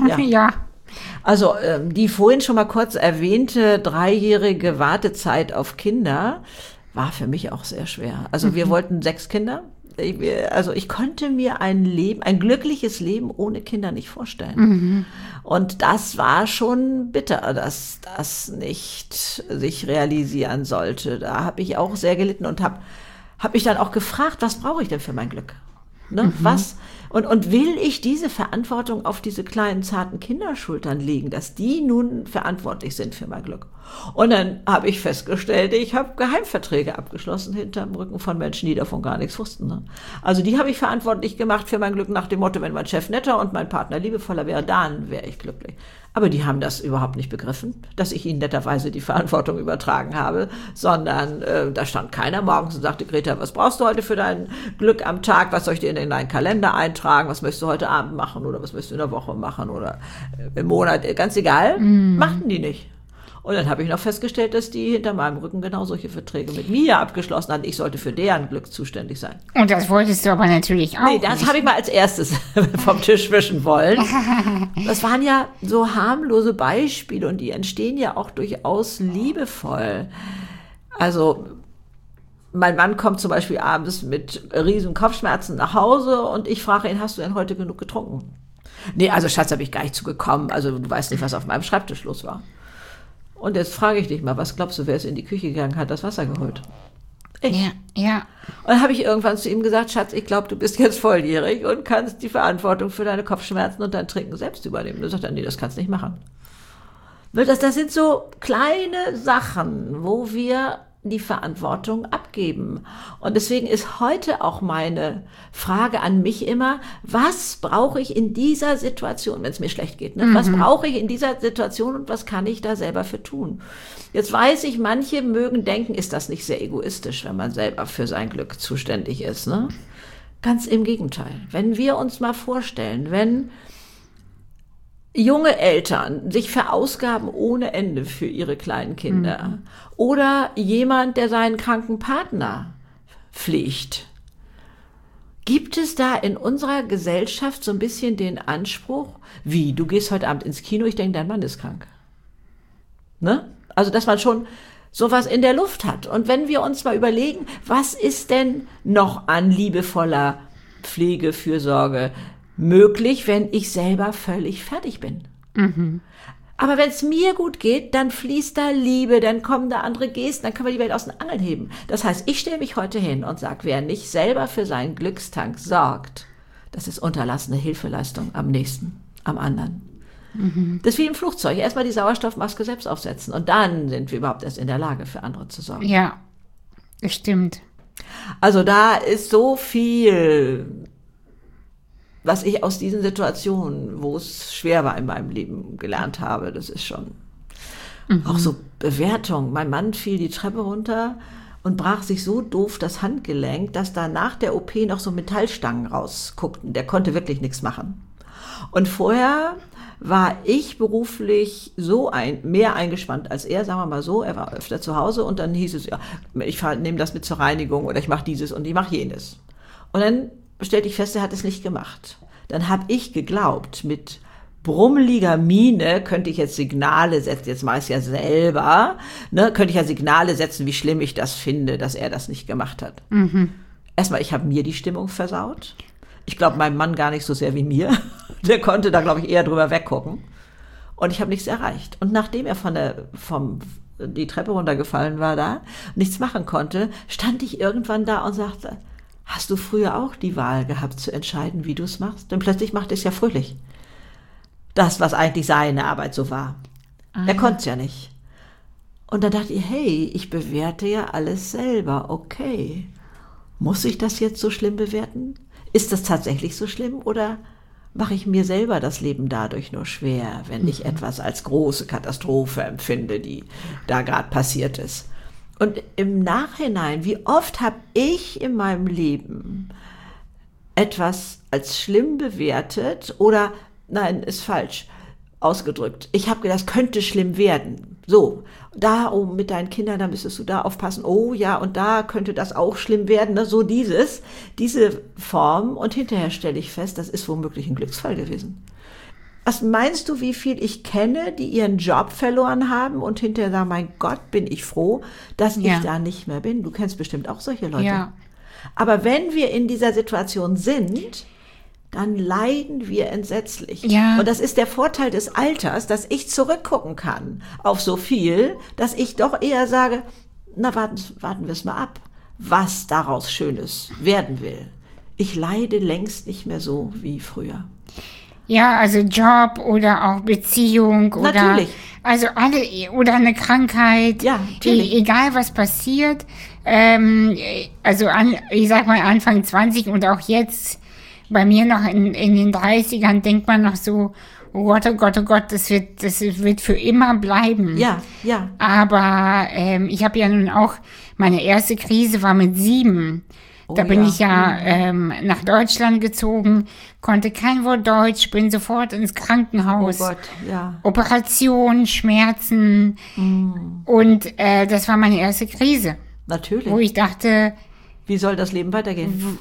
Also die vorhin schon mal kurz erwähnte 3-jährige Wartezeit auf Kinder war für mich auch sehr schwer. Also wir wollten 6 Kinder. Also ich konnte mir ein glückliches Leben ohne Kinder nicht vorstellen. Und das war schon bitter, dass das nicht sich realisieren sollte. Da habe ich auch sehr gelitten und habe mich dann auch gefragt, was brauche ich denn für mein Glück? Ne? Was? Und will ich diese Verantwortung auf diese kleinen, zarten Kinderschultern legen, dass die nun verantwortlich sind für mein Glück? Und dann habe ich festgestellt, ich habe Geheimverträge abgeschlossen hinterm Rücken von Menschen, die davon gar nichts wussten. Ne? Also die habe ich verantwortlich gemacht für mein Glück nach dem Motto, wenn mein Chef netter und mein Partner liebevoller wäre, dann wäre ich glücklich. Aber die haben das überhaupt nicht begriffen, dass ich ihnen netterweise die Verantwortung übertragen habe, sondern da stand keiner morgens und sagte, Greta, was brauchst du heute für dein Glück am Tag? Was soll ich dir in deinen Kalender eintragen? Was möchtest du heute Abend machen oder was möchtest du in der Woche machen oder im Monat? Ganz egal, machten die nicht. Und dann habe ich noch festgestellt, dass die hinter meinem Rücken genau solche Verträge mit mir abgeschlossen hatten. Ich sollte für deren Glück zuständig sein. Und das wolltest du aber natürlich auch Nee, das habe ich mal als erstes vom Tisch wischen wollen. Das waren ja so harmlose Beispiele und die entstehen ja auch durchaus liebevoll. Also mein Mann kommt zum Beispiel abends mit riesen Kopfschmerzen nach Hause und ich frage ihn, hast du denn heute genug getrunken? Nee, also Schatz, habe ich gar nicht zugekommen. Also du weißt nicht, was auf meinem Schreibtisch los war. Und jetzt frage ich dich mal, was glaubst du, wer ist in die Küche gegangen, hat das Wasser geholt? Ich. Ja. Und dann habe ich irgendwann zu ihm gesagt, Schatz, ich glaube, du bist jetzt volljährig und kannst die Verantwortung für deine Kopfschmerzen und dein Trinken selbst übernehmen. Und er sagt dann, nee, das kannst du nicht machen. Das sind so kleine Sachen, wo wir die Verantwortung abgeben. Und deswegen ist heute auch meine Frage an mich immer, was brauche ich in dieser Situation, wenn es mir schlecht geht? Ne? Was brauche ich in dieser Situation und was kann ich da selber für tun? Jetzt weiß ich, manche mögen denken, ist das nicht sehr egoistisch, wenn man selber für sein Glück zuständig ist. Ne? Ganz im Gegenteil. Wenn wir uns mal vorstellen, wenn junge Eltern sich verausgaben ohne Ende für ihre kleinen Kinder oder jemand, der seinen kranken Partner pflegt. Gibt es da in unserer Gesellschaft so ein bisschen den Anspruch, wie, du gehst heute Abend ins Kino, ich denke, dein Mann ist krank. Ne? Also, dass man schon sowas in der Luft hat. Und wenn wir uns mal überlegen, was ist denn noch an liebevoller Pflege, Fürsorge möglich, wenn ich selber völlig fertig bin. Aber wenn es mir gut geht, dann fließt da Liebe, dann kommen da andere Gesten, dann können wir die Welt aus den Angeln heben. Das heißt, ich stelle mich heute hin und sage, wer nicht selber für seinen Glückstank sorgt, das ist unterlassene Hilfeleistung am nächsten, am anderen. Das ist wie im Flugzeug. Erstmal die Sauerstoffmaske selbst aufsetzen und dann sind wir überhaupt erst in der Lage, für andere zu sorgen. Ja, das stimmt. Also da ist so viel, was ich aus diesen Situationen, wo es schwer war in meinem Leben, gelernt habe. Das ist schon auch so Bewertung. Mein Mann fiel die Treppe runter und brach sich so doof das Handgelenk, dass da nach der OP noch so Metallstangen rausguckten. Der konnte wirklich nichts machen. Und vorher war ich beruflich mehr eingespannt als er, sagen wir mal so. Er war öfter zu Hause und dann hieß es, ja, ich nehme das mit zur Reinigung oder ich mache dieses und ich mache jenes. Und dann stellte ich fest, er hat es nicht gemacht. Dann habe ich geglaubt, mit brummeliger Miene könnte ich jetzt Signale setzen, jetzt mache ich es ja selber, ne, könnte ich ja Signale setzen, wie schlimm ich das finde, dass er das nicht gemacht hat. Erstmal, ich habe mir die Stimmung versaut. Ich glaube, meinem Mann gar nicht so sehr wie mir. Der konnte da, glaube ich, eher drüber weggucken. Und ich habe nichts erreicht. Und nachdem er die Treppe runtergefallen war da, nichts machen konnte, stand ich irgendwann da und sagte, hast du früher auch die Wahl gehabt zu entscheiden, wie du es machst? Denn plötzlich macht es ja fröhlich. Das, was eigentlich seine Arbeit so war. Er konnte es ja nicht. Und dann dachte ich, hey, ich bewerte ja alles selber. Okay. Muss ich das jetzt so schlimm bewerten? Ist das tatsächlich so schlimm oder mache ich mir selber das Leben dadurch nur schwer, wenn ich etwas als große Katastrophe empfinde, die da gerade passiert ist? Und im Nachhinein, wie oft habe ich in meinem Leben etwas als schlimm bewertet oder, nein, ist falsch ausgedrückt. Ich habe gedacht, das könnte schlimm werden. So, da mit deinen Kindern, da müsstest du da aufpassen. Oh ja, und da könnte das auch schlimm werden. Ne? So diese Form. Und hinterher stelle ich fest, das ist womöglich ein Glücksfall gewesen. Was meinst du, wie viel ich kenne, die ihren Job verloren haben und hinterher sagen, mein Gott, bin ich froh, dass ich da nicht mehr bin. Du kennst bestimmt auch solche Leute. Ja. Aber wenn wir in dieser Situation sind, dann leiden wir entsetzlich. Ja. Und das ist der Vorteil des Alters, dass ich zurückgucken kann auf so viel, dass ich doch eher sage, na warten wir es mal ab, was daraus Schönes werden will. Ich leide längst nicht mehr so wie früher. Ja, also Job oder auch Beziehung oder natürlich. Also oder eine Krankheit. Ja, natürlich. Egal was passiert. Ich sag mal Anfang 20 und auch jetzt bei mir noch in den 30ern denkt man noch so, oh Gott, das wird für immer bleiben. Ja, ja. Aber ich habe ja nun auch, meine erste Krise war mit 7. Da bin ich nach Deutschland gezogen, konnte kein Wort Deutsch, bin sofort ins Krankenhaus. Oh Gott, ja. Operation, Schmerzen. Und das war meine erste Krise. Natürlich. Wo ich dachte, wie soll das Leben weitergehen?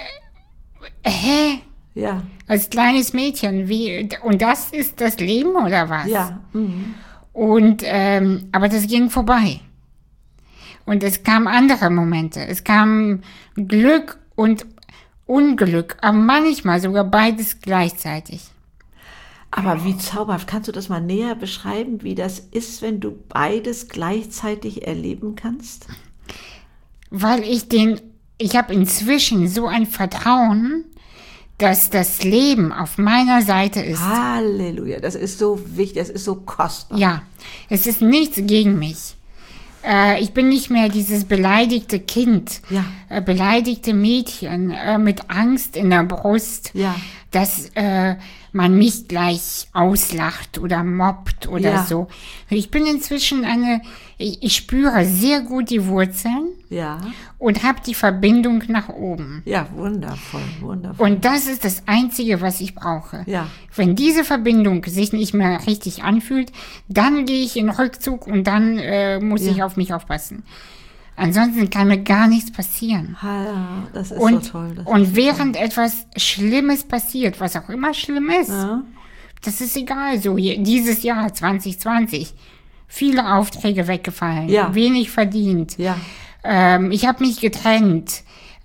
Hä? Ja. Als kleines Mädchen, und das ist das Leben oder was? Ja. Und, aber das ging vorbei. Und es kamen andere Momente. Es kam Glück und Unglück, aber manchmal sogar beides gleichzeitig. Aber wie zauberhaft. Kannst du das mal näher beschreiben, wie das ist, wenn du beides gleichzeitig erleben kannst? Weil ich habe inzwischen so ein Vertrauen, dass das Leben auf meiner Seite ist. Halleluja, das ist so wichtig, das ist so kostbar. Ja, es ist nichts gegen mich. Ich bin nicht mehr dieses beleidigte Kind, beleidigte Mädchen mit Angst in der Brust, dass man mich gleich auslacht oder mobbt oder so. Ich bin inzwischen ich spüre sehr gut die Wurzeln und habe die Verbindung nach oben. Ja, wundervoll, wundervoll. Und das ist das Einzige, was ich brauche. Ja. Wenn diese Verbindung sich nicht mehr richtig anfühlt, dann gehe ich in Rückzug und dann muss ich auf mich aufpassen. Ansonsten kann mir gar nichts passieren. Ja, das ist so toll. Und während etwas Schlimmes passiert, was auch immer schlimm ist, das ist egal. So dieses Jahr 2020, viele Aufträge weggefallen, wenig verdient. Ja. Ich habe mich getrennt.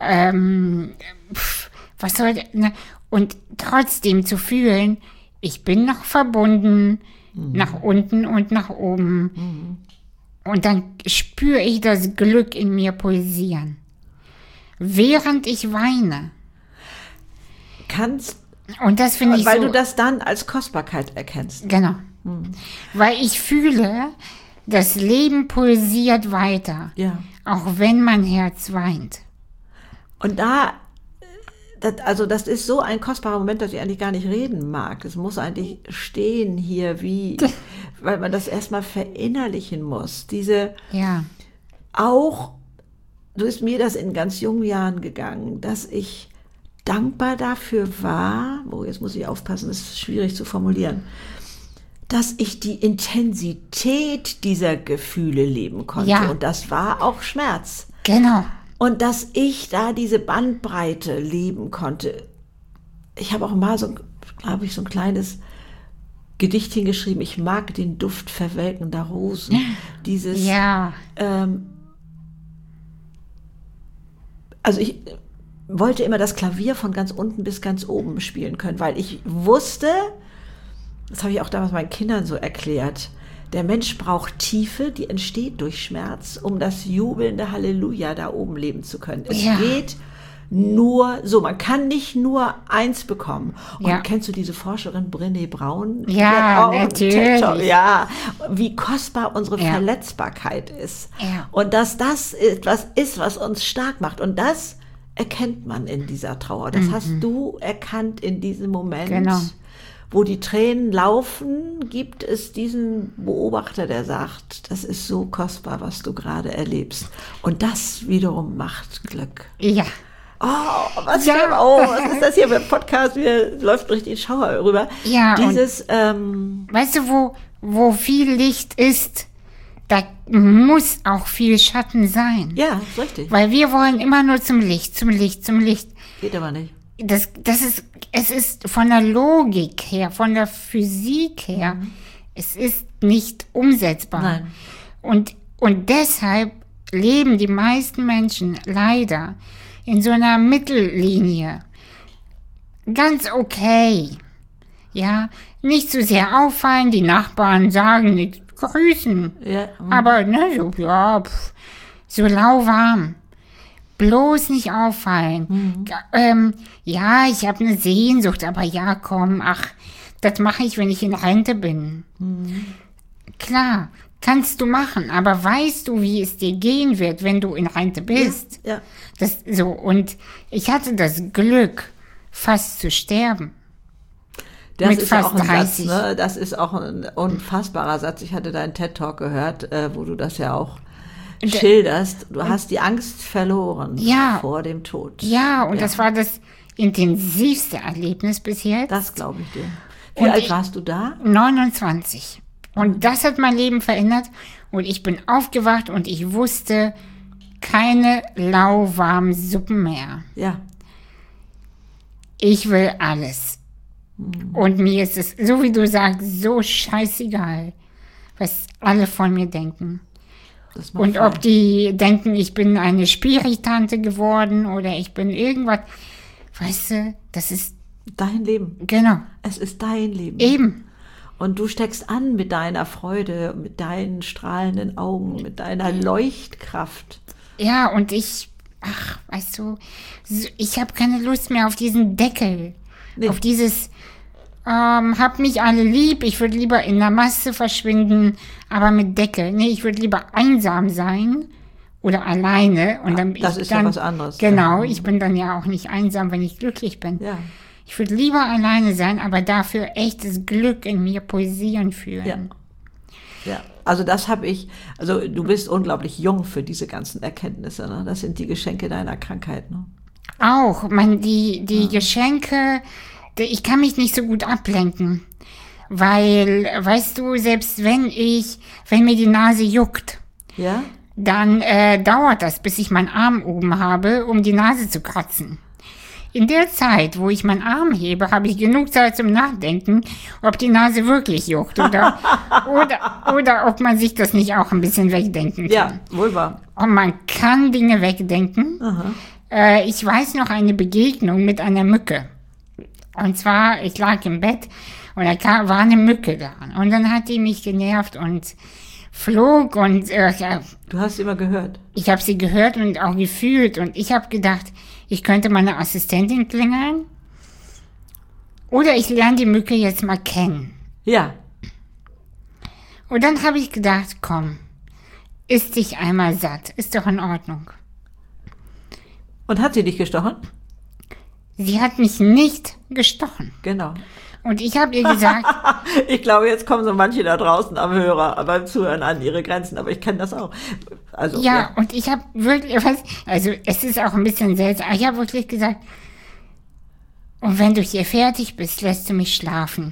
Was soll ne? Und trotzdem zu fühlen, ich bin noch verbunden, nach unten und nach oben. Und dann spüre ich das Glück in mir pulsieren. Während ich weine. Und das finde ich weil du das dann als Kostbarkeit erkennst. Genau. Weil ich fühle, das Leben pulsiert weiter. Ja. Auch wenn mein Herz weint. Und das ist so ein kostbarer Moment, dass ich eigentlich gar nicht reden mag. Es muss eigentlich stehen hier, weil man das erstmal verinnerlichen muss. So ist mir das in ganz jungen Jahren gegangen, dass ich dankbar dafür war, jetzt muss ich aufpassen, das ist schwierig zu formulieren, dass ich die Intensität dieser Gefühle leben konnte. Ja. Und das war auch Schmerz. Genau. Und dass ich da diese Bandbreite leben konnte. Ich habe auch mal so ein kleines Gedichtchen geschrieben, ich mag den Duft verwelkender Rosen. Dieses, Ja, also ich wollte immer das Klavier von ganz unten bis ganz oben spielen können, weil ich wusste, das habe ich auch damals meinen Kindern so erklärt, der Mensch braucht Tiefe, die entsteht durch Schmerz, um das jubelnde Halleluja da oben leben zu können. Es Ja. geht nur so, man kann nicht nur eins bekommen. Und Ja. kennst du diese Forscherin Brené Brown? Ja, auch einen natürlich. TED-Talk. Ja, wie kostbar unsere Ja. Verletzbarkeit ist. Ja. Und dass das etwas ist, was uns stark macht. Und das erkennt man in dieser Trauer. Das hast du erkannt in diesem Moment. Genau. Wo die Tränen laufen, gibt es diesen Beobachter, der sagt, das ist so kostbar, was du gerade erlebst. Und das wiederum macht Glück. ja. Oh, was, Ja. was ist das hier für ein Podcast? Mir läuft durch den Schauer rüber. Ja, Dieses, Weißt du, wo viel Licht ist, da muss auch viel Schatten sein. ja, ist richtig. Weil wir wollen immer nur zum Licht, zum Licht, zum Licht. Geht aber nicht. Es ist von der Logik her, von der Physik her, es ist nicht umsetzbar. Nein. Und deshalb leben die meisten Menschen leider in so einer Mittellinie. Ganz okay. Ja, nicht zu sehr auffallen, die Nachbarn sagen nichts, grüßen. Ja, Aber, ne, so, ja, so lauwarm. Bloß nicht auffallen. Ja, ich habe eine Sehnsucht, aber ja, komm, ach, das mache ich, wenn ich in Rente bin. Klar, kannst du machen, aber weißt du, wie es dir gehen wird, wenn du in Rente bist? ja. Das, so, und ich hatte das Glück, fast zu sterben. Das Mit ist ja fast auch ein 30. Satz, ne? Das ist auch ein unfassbarer Satz. Ich hatte deinen TED-Talk gehört, wo du das ja auch schilderst. Du hast die Angst verloren Ja. vor dem Tod. Ja, und das war das intensivste Erlebnis bis jetzt. Das glaube ich dir. Wie Und alt warst du da? 29. Und das hat mein Leben verändert. Und ich bin aufgewacht und ich wusste, keine lauwarmen Suppen mehr. Ja. Ich will alles. Und mir ist es, so wie du sagst, so scheißegal, was alle von mir denken. Das macht Und frei. ob die denken, ich bin eine Spiritante geworden oder ich bin irgendwas. Weißt du, das ist, Dein Leben. genau, Es ist dein Leben. eben. Und du steckst an mit deiner Freude, mit deinen strahlenden Augen, mit deiner Leuchtkraft. Ja, und weißt du, ich habe keine Lust mehr auf diesen Deckel. Nee. Auf dieses, hab mich alle lieb, ich würde lieber in der Masse verschwinden, aber mit Deckel. Nee, ich würde lieber einsam sein oder alleine. Und dann, das ist ja was anderes. Genau, Ja. ich bin dann ja auch nicht einsam, wenn ich glücklich bin. Ja. Ich würde lieber alleine sein, aber dafür echtes Glück in mir pulsieren fühlen. Ja. Ja, also das habe ich, also du bist unglaublich jung für diese ganzen Erkenntnisse, ne? Das sind die Geschenke deiner Krankheit, ne? Auch, die Geschenke, ich kann mich nicht so gut ablenken, weil, weißt du, selbst wenn mir die Nase juckt, Ja? dann dauert das, bis ich meinen Arm oben habe, um die Nase zu kratzen. In der Zeit, wo ich meinen Arm hebe, habe ich genug Zeit zum Nachdenken, ob die Nase wirklich juckt oder ob man sich das nicht auch ein bisschen wegdenken kann. Ja, wohl wahr. Und man kann Dinge wegdenken. Ich weiß noch eine Begegnung mit einer Mücke. Und zwar, ich lag im Bett und da war eine Mücke da. Und dann hat die mich genervt und flog und Du hast immer gehört. ich habe sie gehört und auch gefühlt. Und ich habe gedacht, ich könnte meine Assistentin klingeln. Oder ich lerne die Mücke jetzt mal kennen. Ja. Und dann habe ich gedacht, komm, isst dich einmal satt. Ist doch in Ordnung. Und hat sie dich gestochen? Sie hat mich nicht gestochen. Genau. Und ich habe ihr gesagt, Ich glaube, jetzt kommen so manche da draußen am Hörer, beim Zuhören an ihre Grenzen, aber ich kenne das auch. Also, ja, und ich habe wirklich, also es ist auch ein bisschen seltsam, ich habe wirklich gesagt, und wenn du hier fertig bist, lässt du mich schlafen.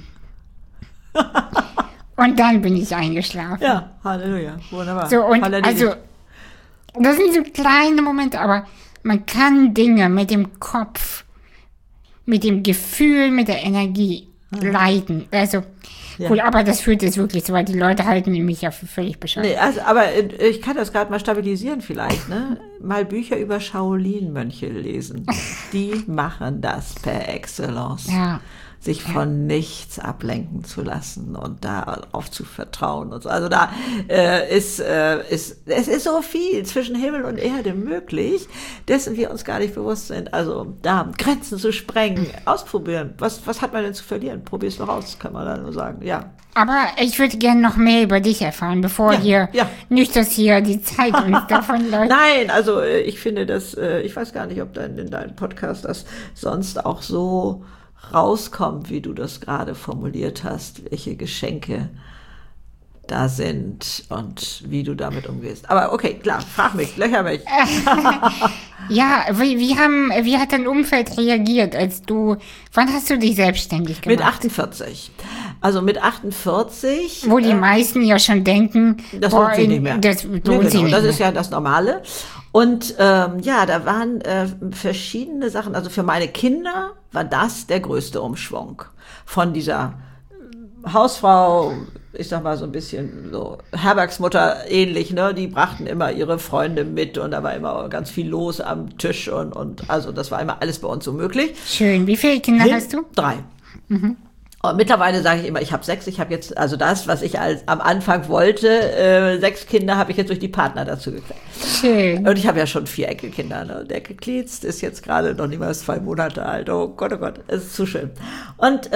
Und dann bin ich eingeschlafen. Ja, Halleluja, wunderbar. So, und Halleluja. also, das sind so kleine Momente, aber man kann Dinge mit dem Kopf, mit dem Gefühl, mit der Energie leiten. Also, Ja. Cool, aber das führt jetzt wirklich so weit. Die Leute halten mich ja für völlig bescheuert. Nee, also, aber ich kann das gerade mal stabilisieren vielleicht, ne? Mal Bücher über Shaolin-Mönche lesen. Die machen das per Excellence. Ja. Sich von nichts ablenken zu lassen und darauf zu vertrauen und so. Also da es ist so viel zwischen Himmel und Erde möglich, dessen wir uns gar nicht bewusst sind. Also da Grenzen zu sprengen, ausprobieren. Was hat man denn zu verlieren? Probier's doch aus, kann man da nur sagen. Ja. Aber ich würde gerne noch mehr über dich erfahren, bevor nicht, dass hier die Zeit uns davon läuft. Nein, also ich finde das, ich weiß gar nicht, ob in deinem Podcast das sonst auch so rauskommt, wie du das gerade formuliert hast, welche Geschenke da sind und wie du damit umgehst. Aber okay, klar, frag mich, löcher mich. Ja, wie hat dein Umfeld reagiert, wann hast du dich selbstständig gemacht? Mit 48. Also mit 48. Wo die meisten ja schon denken, das lohnt sich nicht mehr. Das lohnt sich nicht das mehr. ist ja das Normale. Und da waren verschiedene Sachen. Also für meine Kinder war das der größte Umschwung. Von dieser Hausfrau, ich sag mal so ein bisschen so Herbergsmutter ähnlich, ne? Die brachten immer ihre Freunde mit und da war immer ganz viel los am Tisch und also das war immer alles bei uns so möglich. Schön. Wie viele Kinder hast du? 3. Mhm. Und mittlerweile sage ich immer, ich habe 6. Ich habe jetzt, also das, was ich am Anfang wollte, 6 Kinder habe ich jetzt durch die Partner dazu gekriegt. Schön. Und ich habe ja schon 4 Enkelkinder. Ne? Der Geklietzt ist jetzt gerade noch nicht mal 2 Monate alt. Oh Gott, es ist zu schön. Und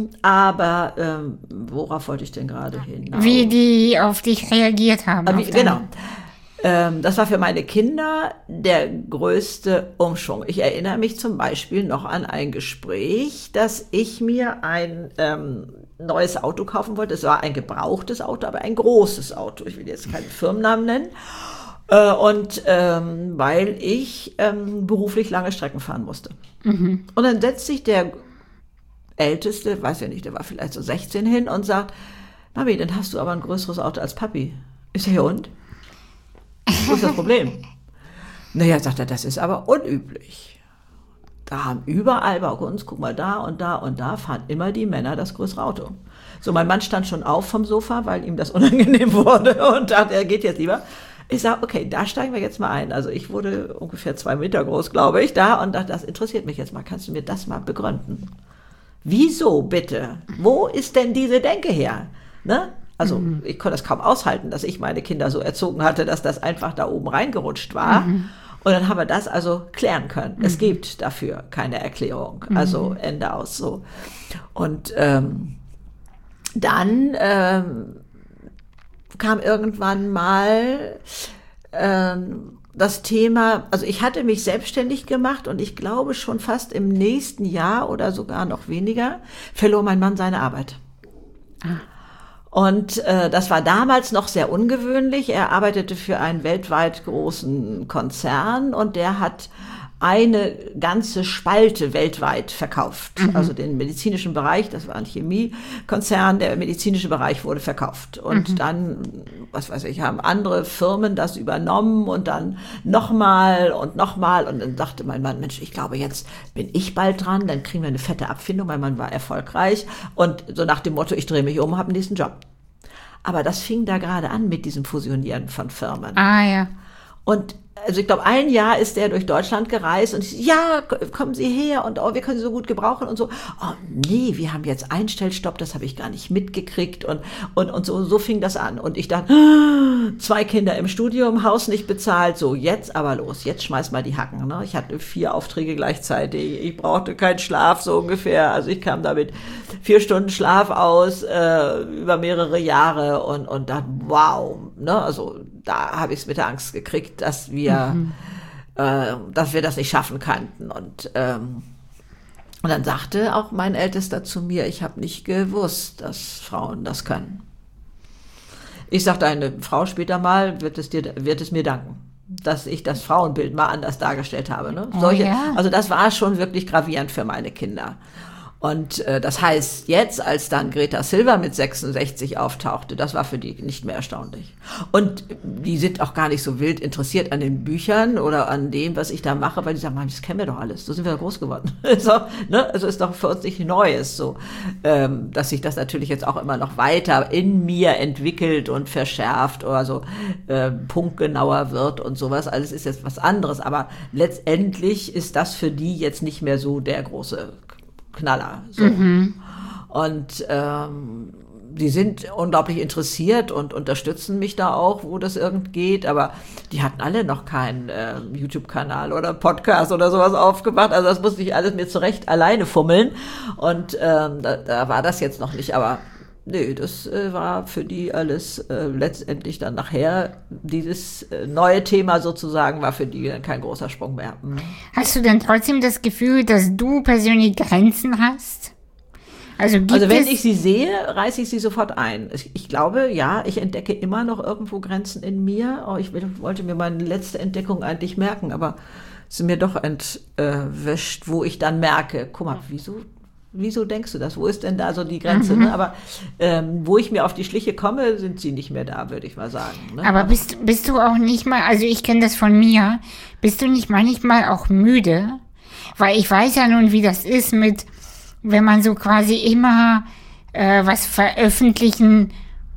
worauf wollte ich denn gerade hin? Wie die auf dich reagiert haben. Genau. Das war für meine Kinder der größte Umschwung. Ich erinnere mich zum Beispiel noch an ein Gespräch, dass ich mir ein neues Auto kaufen wollte. Es war ein gebrauchtes Auto, aber ein großes Auto. Ich will jetzt keinen Firmennamen nennen. Weil ich beruflich lange Strecken fahren musste. Mhm. Und dann setzt sich der Älteste, weiß ja nicht, der war vielleicht so 16 hin und sagt, Mami, dann hast du aber ein größeres Auto als Papi. Ich sage, ja und? Wo ist das Problem? Naja, sagt er, das ist aber unüblich. Da haben überall bei uns, guck mal, da und da und da fahren immer die Männer das größere Auto. So, mein Mann stand schon auf vom Sofa, weil ihm das unangenehm wurde und dachte, er geht jetzt lieber. Ich sage, okay, da steigen wir jetzt mal ein. Also ich wurde ungefähr 2 Meter groß, glaube ich, da und dachte, das interessiert mich jetzt mal. Kannst du mir das mal begründen? Wieso bitte? Wo ist denn diese Denke her? Ne? Also ich konnte das kaum aushalten, dass ich meine Kinder so erzogen hatte, dass das einfach da oben reingerutscht war. Und dann haben wir das also klären können. Es gibt dafür keine Erklärung. Also Ende aus so. Und dann kam irgendwann mal das Thema, also ich hatte mich selbstständig gemacht und ich glaube schon fast im nächsten Jahr oder sogar noch weniger verlor mein Mann seine Arbeit. Und das war damals noch sehr ungewöhnlich. Er arbeitete für einen weltweit großen Konzern und der hat eine ganze Spalte weltweit verkauft. Also den medizinischen Bereich, das war ein Chemiekonzern, der medizinische Bereich wurde verkauft. Und dann, was weiß ich, haben andere Firmen das übernommen und dann nochmal. Und dann dachte mein Mann, Mensch, ich glaube, jetzt bin ich bald dran, dann kriegen wir eine fette Abfindung. Mein Mann war erfolgreich und so nach dem Motto, ich drehe mich um, habe einen nächsten Job. Aber das fing da gerade an mit diesem Fusionieren von Firmen. Ah, ja. Und also ich glaube, 1 Jahr ist er durch Deutschland gereist und ich, ja, kommen Sie her und oh, wir können Sie so gut gebrauchen und so. Oh nee, wir haben jetzt Einstellstopp, das habe ich gar nicht mitgekriegt und so fing das an. Und ich dachte, 2 Kinder im Studium, Haus nicht bezahlt, so jetzt aber los, jetzt schmeiß mal die Hacken. Ne? Ich hatte 4 Aufträge gleichzeitig, ich brauchte keinen Schlaf so ungefähr, also ich kam damit 4 Stunden Schlaf aus über mehrere Jahre und dann wow, ne? Also da habe ich es mit der Angst gekriegt, dass wir das nicht schaffen könnten. Und dann sagte auch mein Ältester zu mir, ich habe nicht gewusst, dass Frauen das können. Ich sagte, eine Frau später mal wird es mir danken, dass ich das Frauenbild mal anders dargestellt habe. Ne? Oh, ja. Also das war schon wirklich gravierend für meine Kinder. Und das heißt, jetzt, als dann Greta Silva mit 66 auftauchte, das war für die nicht mehr erstaunlich. Und die sind auch gar nicht so wild interessiert an den Büchern oder an dem, was ich da mache, weil die sagen, Mann, das kennen wir doch alles, so sind wir groß geworden. So, ne? Also ist doch für uns nicht Neues, so, dass sich das natürlich jetzt auch immer noch weiter in mir entwickelt und verschärft oder so punktgenauer wird und sowas. Alles ist jetzt was anderes, aber letztendlich ist das für die jetzt nicht mehr so der große Knaller. So. Und die sind unglaublich interessiert und unterstützen mich da auch, wo das irgend geht, aber die hatten alle noch keinen YouTube-Kanal oder Podcast oder sowas aufgemacht, also das musste ich alles mir zurecht alleine fummeln und da war das jetzt noch nicht, aber nee, das war für die alles letztendlich dann nachher, dieses neue Thema sozusagen war für die kein großer Sprung mehr. Hast du denn trotzdem das Gefühl, dass du persönlich Grenzen hast? Also wenn ich sie sehe, reiße ich sie sofort ein. Ich glaube, ja, ich entdecke immer noch irgendwo Grenzen in mir. Oh, wollte mir meine letzte Entdeckung eigentlich merken, aber es ist mir doch entwischt, wo ich dann merke, guck mal, wieso denkst du das? Wo ist denn da so die Grenze? Ne? Aber wo ich mir auf die Schliche komme, sind sie nicht mehr da, würde ich mal sagen. Ne? Aber bist du auch nicht mal, also ich kenne das von mir, bist du nicht manchmal auch müde? Weil ich weiß ja nun, wie das ist mit, wenn man so quasi immer was veröffentlichen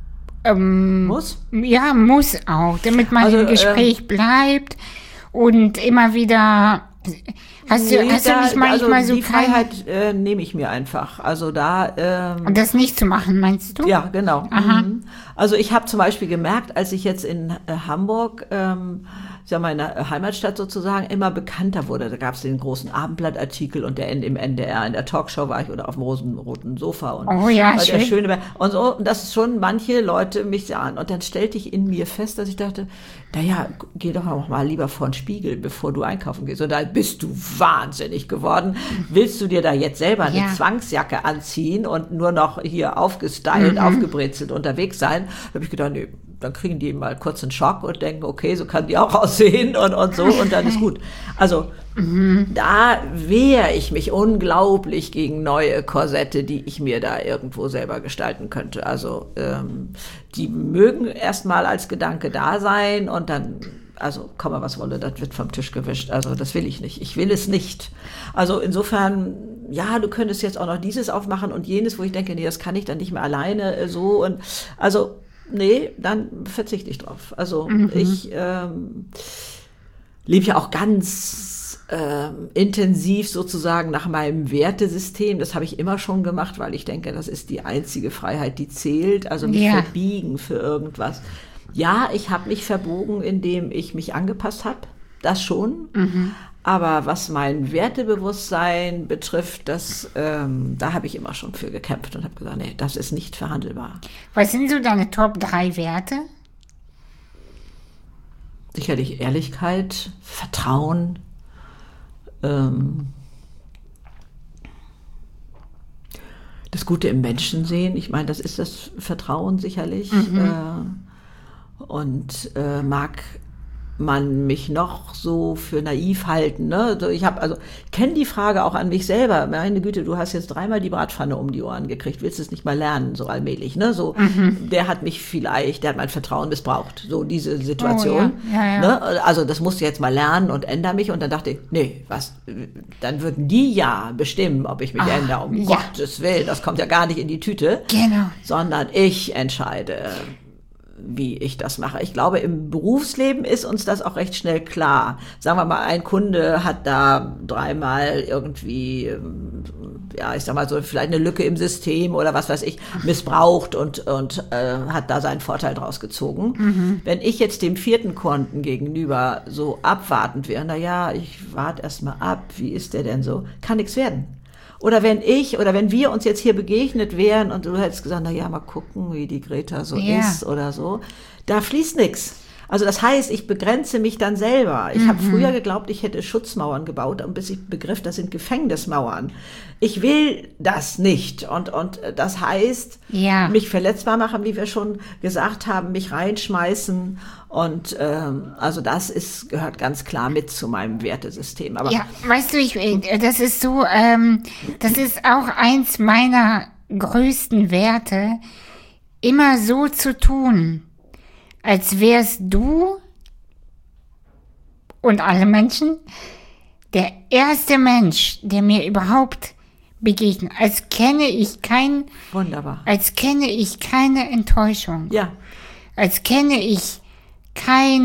muss? Ja, muss auch, damit man im Gespräch bleibt und immer wieder... Hast du nicht manchmal so die Freiheit nehme ich mir einfach. Also da und das nicht zu machen, meinst du? Ja, genau. Aha. Also ich habe zum Beispiel gemerkt, als ich jetzt in Hamburg, ja meine Heimatstadt sozusagen, immer bekannter wurde. Da gab es den großen Abendblattartikel und im NDR, in der Talkshow war ich oder auf dem roten Sofa und oh ja, der schön. Schöne und so. Und dass schon manche Leute mich sahen. Und dann stellte ich in mir fest, dass ich dachte, naja, geh doch auch mal lieber vor den Spiegel, bevor du einkaufen gehst. Und da bist du wahnsinnig geworden. Willst du dir da jetzt selber eine Zwangsjacke anziehen und nur noch hier aufgestylt, aufgebrezelt unterwegs sein? Da habe ich gedacht, nee, dann kriegen die mal kurz einen Schock und denken, okay, so kann die auch aussehen und so und dann ist gut. Also da wehre ich mich unglaublich gegen neue Korsette, die ich mir da irgendwo selber gestalten könnte. Also die mögen erstmal als Gedanke da sein und dann, also komme was wolle, das wird vom Tisch gewischt. Also das will ich nicht. Ich will es nicht. Also insofern, ja, du könntest jetzt auch noch dieses aufmachen und jenes, wo ich denke, nee, das kann ich dann nicht mehr alleine so und also nee, dann verzichte ich drauf. Also ich lebe ja auch ganz intensiv sozusagen nach meinem Wertesystem. Das habe ich immer schon gemacht, weil ich denke, das ist die einzige Freiheit, die zählt. Also mich verbiegen für irgendwas. Ja, ich habe mich verbogen, indem ich mich angepasst habe. Das schon. Aber was mein Wertebewusstsein betrifft, da habe ich immer schon für gekämpft und habe gesagt, nee, das ist nicht verhandelbar. Was sind so deine Top 3 Werte? Sicherlich Ehrlichkeit, Vertrauen, das Gute im Menschen sehen. Ich meine, das ist das Vertrauen sicherlich. Und mag man mich noch so für naiv halten. Ne? Ich kenne die Frage auch an mich selber. Meine Güte, du hast jetzt 3-mal die Bratpfanne um die Ohren gekriegt. Willst du es nicht mal lernen, so allmählich? Ne? So, der hat mein Vertrauen missbraucht. So diese Situation. Oh, ja. Ne? Also das musst du jetzt mal lernen und ändere mich. Und dann dachte ich, nee, was? Dann würden die ja bestimmen, ob ich mich ändere. Um Gottes Willen, das kommt ja gar nicht in die Tüte. Genau. Sondern ich entscheide, wie ich das mache. Ich glaube, im Berufsleben ist uns das auch recht schnell klar. Sagen wir mal, ein Kunde hat da 3-mal irgendwie, ja, ich sag mal so, vielleicht eine Lücke im System oder was weiß ich, missbraucht und hat da seinen Vorteil draus gezogen. Wenn ich jetzt dem 4. Kunden gegenüber so abwartend wäre, na ja, ich warte erst mal ab, wie ist der denn so? Kann nichts werden. Oder wenn wir uns jetzt hier begegnet wären und du hättest gesagt, na ja, mal gucken, wie die Greta so ist oder so, da fließt nichts. Also das heißt, ich begrenze mich dann selber. Ich habe früher geglaubt, ich hätte Schutzmauern gebaut, und bis ich begriff, das sind Gefängnismauern. Ich will das nicht. Und das heißt, mich verletzbar machen, wie wir schon gesagt haben, mich reinschmeißen. Und also das gehört ganz klar mit zu meinem Wertesystem. Aber ja, weißt du, das ist so, das ist auch eins meiner größten Werte, immer so zu tun, als wärst du und alle Menschen der erste Mensch, der mir überhaupt begegnet. Wunderbar. Als kenne ich keine Enttäuschung. Ja. Als kenne ich kein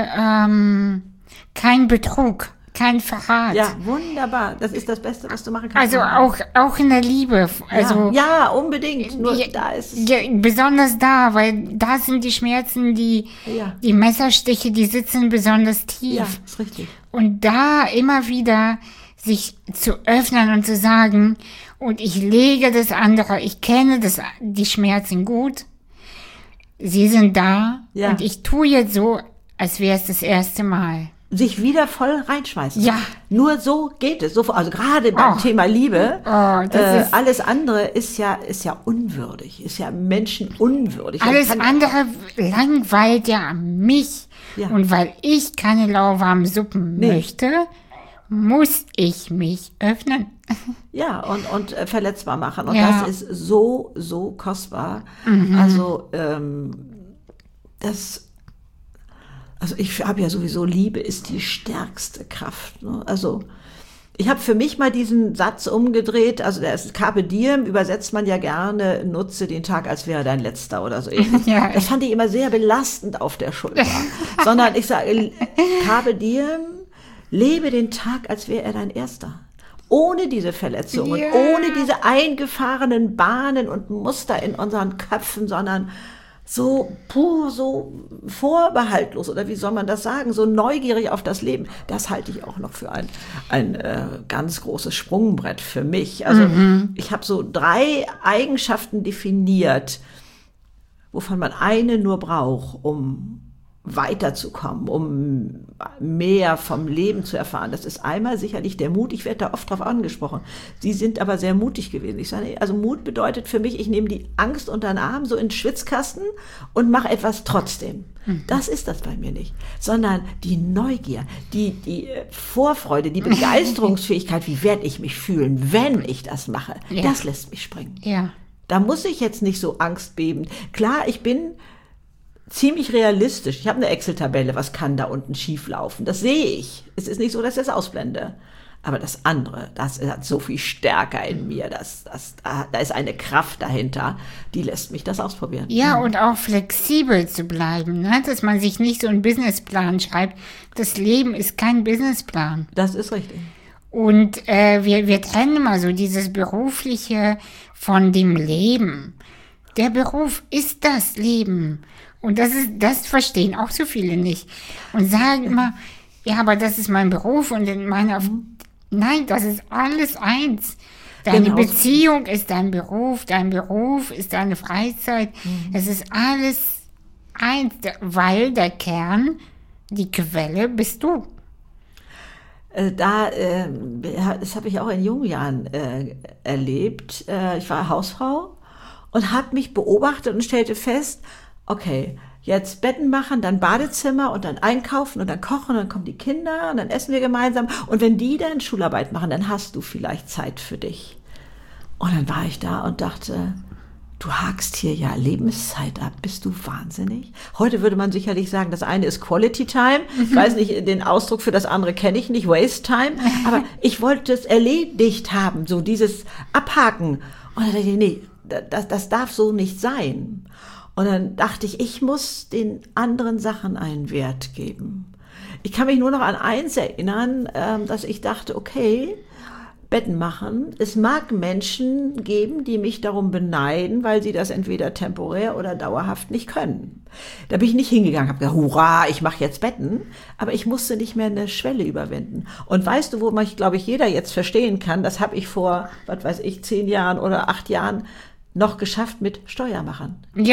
Betrug, kein Verrat. Ja, wunderbar. Das ist das Beste, was du machen kannst. Also auch in der Liebe. Also ja, unbedingt. Nur da ist es. Ja, besonders da, weil da sind die Schmerzen, die Messerstiche, die sitzen besonders tief. Ja, ist richtig. Und da immer wieder sich zu öffnen und zu sagen, und ich lege das andere, ich kenne die Schmerzen gut, sie sind da, und ich tue jetzt so, als wäre es das erste Mal. Sich wieder voll reinschmeißen. Ja. Nur so geht es. Also gerade beim Thema Liebe, alles andere ist ja unwürdig, ist ja menschenunwürdig. Alles andere langweilt ja mich. Ja. Und weil ich keine lauwarmen Suppen möchte, muss ich mich öffnen. Ja, und verletzbar machen. Und das ist so, so kostbar. Also Also ich habe ja sowieso, Liebe ist die stärkste Kraft. Ne? Also ich habe für mich mal diesen Satz umgedreht, also das Carpe Diem übersetzt man ja gerne, nutze den Tag, als wäre dein letzter oder so ähnlich. Ja. Das fand ich immer sehr belastend auf der Schulter. Sondern ich sage, Carpe Diem, lebe den Tag, als wäre er dein erster. Ohne diese Verletzungen, ohne diese eingefahrenen Bahnen und Muster in unseren Köpfen, sondern so pur, so vorbehaltlos, oder wie soll man das sagen, so neugierig auf das Leben. Das halte ich auch noch für ein ganz großes Sprungbrett für mich. Also ich habe so 3 Eigenschaften definiert, wovon man eine nur braucht, um weiterzukommen, um mehr vom Leben zu erfahren. Das ist einmal sicherlich der Mut. Ich werde da oft drauf angesprochen. Sie sind aber sehr mutig gewesen. Ich sage, also Mut bedeutet für mich, ich nehme die Angst unter den Arm, so in den Schwitzkasten, und mache etwas trotzdem. Das ist das bei mir nicht. Sondern die Neugier, die Vorfreude, die Begeisterungsfähigkeit, wie werde ich mich fühlen, wenn ich das mache, das lässt mich springen. Ja. Da muss ich jetzt nicht so angstbebend. Klar, ich bin ziemlich realistisch. Ich habe eine Excel-Tabelle, was kann da unten schief laufen. Das sehe ich. Es ist nicht so, dass ich das ausblende. Aber das andere, das hat so viel Stärke in mir. Da ist eine Kraft dahinter, die lässt mich das ausprobieren. Ja, und auch flexibel zu bleiben, ne? Dass man sich nicht so einen Businessplan schreibt. Das Leben ist kein Businessplan. Das ist richtig. Und wir trennen mal so dieses Berufliche von dem Leben. Der Beruf ist das Leben. Und das verstehen auch so viele nicht. Und sagen immer, ja, aber das ist mein Beruf und in meiner, nein, das ist alles eins. Deine Beziehung ist dein Beruf ist deine Freizeit. Es ist alles eins, weil der Kern, die Quelle bist du. Das habe ich auch in jungen Jahren erlebt. Ich war Hausfrau und habe mich beobachtet und stellte fest, okay, jetzt Betten machen, dann Badezimmer und dann einkaufen und dann kochen und dann kommen die Kinder und dann essen wir gemeinsam. Und wenn die dann Schularbeit machen, dann hast du vielleicht Zeit für dich. Und dann war ich da und dachte, du hakst hier ja Lebenszeit ab. Bist du wahnsinnig? Heute würde man sicherlich sagen, das eine ist Quality Time. Ich weiß nicht, den Ausdruck für das andere kenne ich nicht, Waste Time. Aber ich wollte es erledigt haben, so dieses Abhaken. Und dann dachte ich, nee, das darf so nicht sein. Und dann dachte ich, ich muss den anderen Sachen einen Wert geben. Ich kann mich nur noch an eins erinnern, dass ich dachte, okay, Betten machen. Es mag Menschen geben, die mich darum beneiden, weil sie das entweder temporär oder dauerhaft nicht können. Da bin ich nicht hingegangen, habe gesagt, hurra, ich mache jetzt Betten. Aber ich musste nicht mehr eine Schwelle überwinden. Und weißt du, wo man, glaube ich, jeder jetzt verstehen kann, das habe ich vor, 10 Jahren oder 8 Jahren noch geschafft mit Steuermachern. Ja.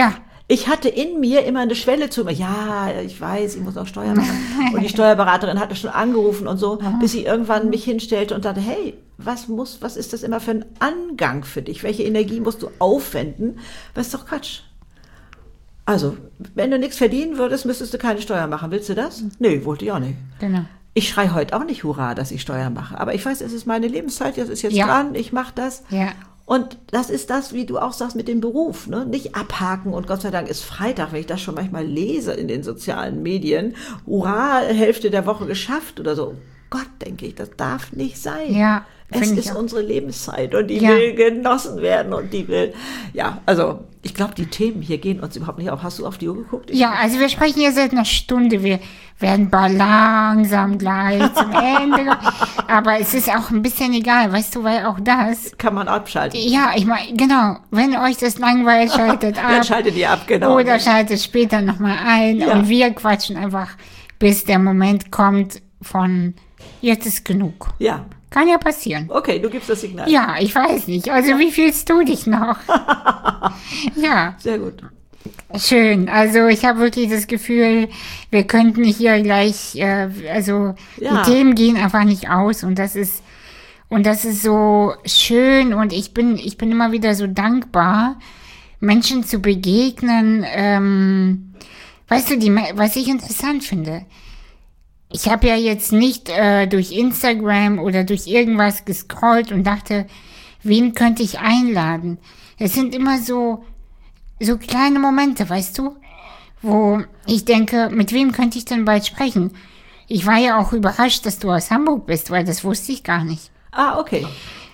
Ich hatte in mir immer eine Schwelle zu mir. Ja, ich weiß, ich muss auch Steuern machen. Und die Steuerberaterin hatte schon angerufen und so, bis sie irgendwann mich hinstellte und dachte, hey, was ist das immer für ein Angang für dich? Welche Energie musst du aufwenden? Das ist doch Quatsch. Also, wenn du nichts verdienen würdest, müsstest du keine Steuern machen. Willst du das? Nee, wollte ich auch nicht. Genau. Ich schreie heute auch nicht Hurra, dass ich Steuern mache. Aber ich weiß, es ist meine Lebenszeit, das ist jetzt dran, ich mache das. Ja. Und das ist das, wie du auch sagst, mit dem Beruf. Ne? Nicht abhaken und Gott sei Dank ist Freitag, wenn ich das schon manchmal lese in den sozialen Medien. Hurra, Hälfte der Woche geschafft oder so. Gott, denke ich, das darf nicht sein. Ja, es ist unsere Lebenszeit und die will genossen werden und die will, also ich glaube, die Themen hier gehen uns überhaupt nicht auf. Hast du auf die Uhr geguckt? Also wir sprechen hier seit einer Stunde. Wir werden bald langsam gleich zum Ende. Aber es ist auch ein bisschen egal, weißt du, weil auch das... Kann man abschalten. Ja, ich meine, genau. Wenn euch das langweilt, schaltet ab. Dann schaltet ihr ab, genau. Oder schaltet später nochmal ein. Und wir quatschen einfach, bis der Moment kommt von, jetzt ist genug. Ja. Kann ja passieren. Okay, du gibst das Signal. Ja, ich weiß nicht. Also wie fühlst du dich noch? Ja. Sehr gut. Schön. Also ich habe wirklich das Gefühl, wir könnten hier gleich, die Themen gehen einfach nicht aus und das ist so schön und ich bin immer wieder so dankbar, Menschen zu begegnen. Weißt du, was ich interessant finde? Ich habe ja jetzt nicht durch Instagram oder durch irgendwas gescrollt und dachte, wen könnte ich einladen? Es sind immer so kleine Momente, weißt du, wo ich denke, mit wem könnte ich denn bald sprechen? Ich war ja auch überrascht, dass du aus Hamburg bist, weil das wusste ich gar nicht. Ah, okay.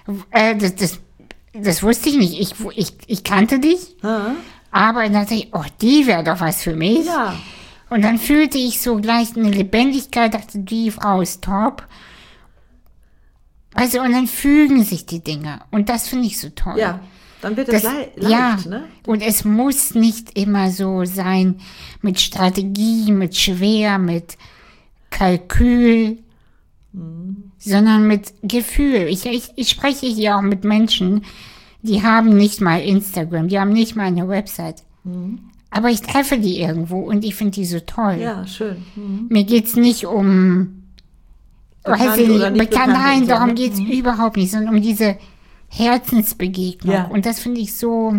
Das wusste ich nicht. Ich kannte dich, aber dann dachte ich, die wäre doch was für mich. Ja. Und dann fühlte ich so gleich eine Lebendigkeit, dachte, die Frau ist top. Also, und dann fügen sich die Dinge. Und das finde ich so toll. Ja, dann wird es leicht, ne? Und es muss nicht immer so sein mit Strategie, mit Schwer, mit Kalkül, sondern mit Gefühl. Ich spreche hier auch mit Menschen, die haben nicht mal Instagram, die haben nicht mal eine Website. Aber ich treffe die irgendwo und ich finde die so toll. Ja, schön. Mir geht's nicht um bekannt, nein, darum geht's überhaupt nicht, sondern um diese Herzensbegegnung. Ja. Und das finde ich so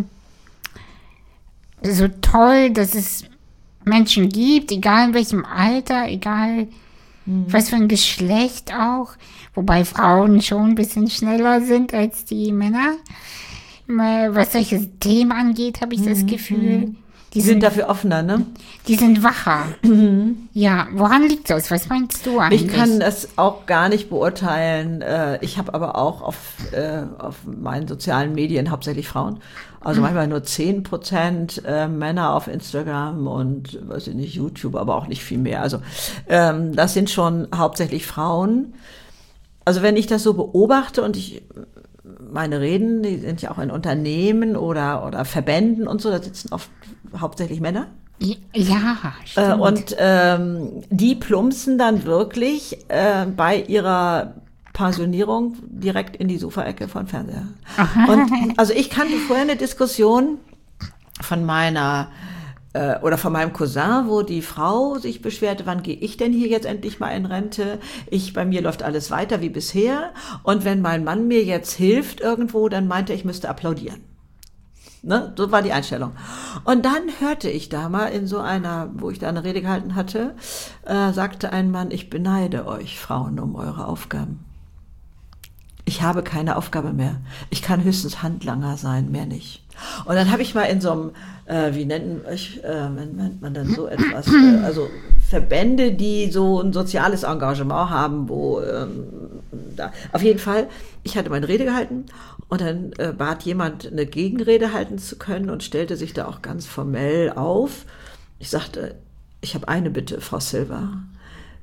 toll, dass es Menschen gibt, egal in welchem Alter, egal was für ein Geschlecht auch, wobei Frauen schon ein bisschen schneller sind als die Männer. Was solche Themen angeht, habe ich das Gefühl. Die sind dafür offener, ne? Die sind wacher. Ja, woran liegt das? Was meinst du eigentlich? Ich kann das auch gar nicht beurteilen. Ich habe aber auch auf meinen sozialen Medien hauptsächlich Frauen. Also manchmal nur 10% Männer auf Instagram und, weiß ich nicht, YouTube, aber auch nicht viel mehr. Also das sind schon hauptsächlich Frauen. Also wenn ich das so beobachte und meine Reden, die sind ja auch in Unternehmen oder Verbänden und so, da sitzen oft hauptsächlich Männer. Ja, stimmt. Und die plumpsen dann wirklich bei ihrer Pensionierung direkt in die Sofaecke von Fernseher. Und also ich kannte vorher eine Diskussion von meinem Cousin, wo die Frau sich beschwerte, wann gehe ich denn hier jetzt endlich mal in Rente? Bei mir läuft alles weiter wie bisher. Und wenn mein Mann mir jetzt hilft irgendwo, dann meinte er, ich müsste applaudieren. Ne? So war die Einstellung. Und dann hörte ich da mal in so einer, wo ich da eine Rede gehalten hatte, sagte ein Mann, ich beneide euch Frauen um eure Aufgaben. Ich habe keine Aufgabe mehr. Ich kann höchstens Handlanger sein, mehr nicht. Und dann habe ich mal in so einem, wie nennt man dann so etwas, also Verbände, die so ein soziales Engagement haben, wo auf jeden Fall, ich hatte meine Rede gehalten und dann bat jemand, eine Gegenrede halten zu können und stellte sich da auch ganz formell auf. Ich sagte, ich habe eine Bitte, Frau Silva.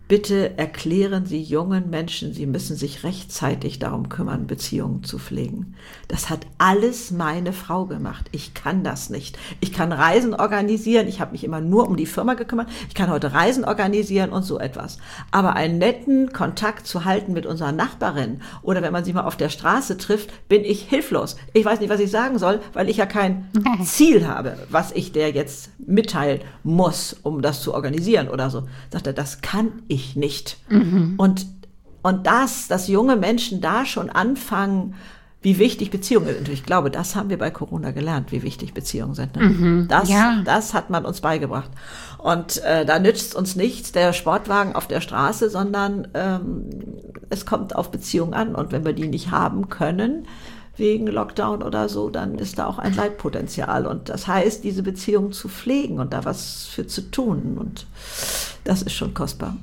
bitte erklären Sie jungen Menschen, sie müssen sich rechtzeitig darum kümmern, Beziehungen zu pflegen. Das hat alles meine Frau gemacht. Ich kann das nicht. Ich kann Reisen organisieren. Ich habe mich immer nur um die Firma gekümmert. Ich kann heute Reisen organisieren und so etwas. Aber einen netten Kontakt zu halten mit unserer Nachbarin oder wenn man sie mal auf der Straße trifft, bin ich hilflos. Ich weiß nicht, was ich sagen soll, weil ich ja kein Ziel habe, was ich der jetzt mitteilen muss, um das zu organisieren oder so. Sagt er, das kann ich nicht. Und dass junge Menschen da schon anfangen, wie wichtig Beziehungen sind. Und ich glaube, das haben wir bei Corona gelernt, wie wichtig Beziehungen sind. Ne? Das hat man uns beigebracht. Und da nützt uns nichts der Sportwagen auf der Straße, sondern es kommt auf Beziehungen an. Und wenn wir die nicht haben können, wegen Lockdown oder so, dann ist da auch ein Leidpotenzial. Und das heißt, diese Beziehung zu pflegen und da was für zu tun. Und das ist schon kostbar.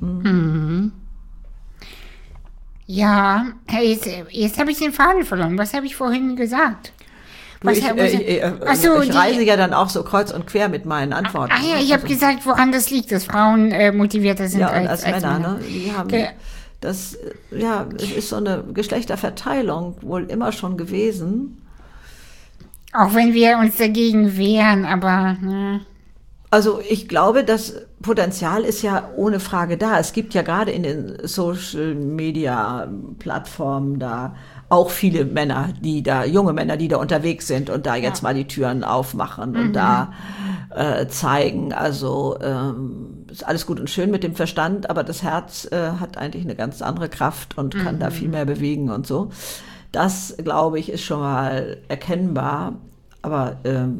Ja, jetzt habe ich den Faden verloren. Was habe ich vorhin gesagt? Ich reise ja dann auch so kreuz und quer mit meinen Antworten. Ich habe gesagt, woran das liegt, dass Frauen motivierter sind als Männer. Ne? Die haben es ist so eine Geschlechterverteilung wohl immer schon gewesen. Auch wenn wir uns dagegen wehren, aber... Ne. Also ich glaube, das Potenzial ist ja ohne Frage da. Es gibt ja gerade in den Social-Media-Plattformen da auch viele Männer, junge Männer, die da unterwegs sind und da jetzt mal die Türen aufmachen und da zeigen. Also ist alles gut und schön mit dem Verstand, aber das Herz hat eigentlich eine ganz andere Kraft und kann da viel mehr bewegen und so. Das, glaube ich, ist schon mal erkennbar. Aber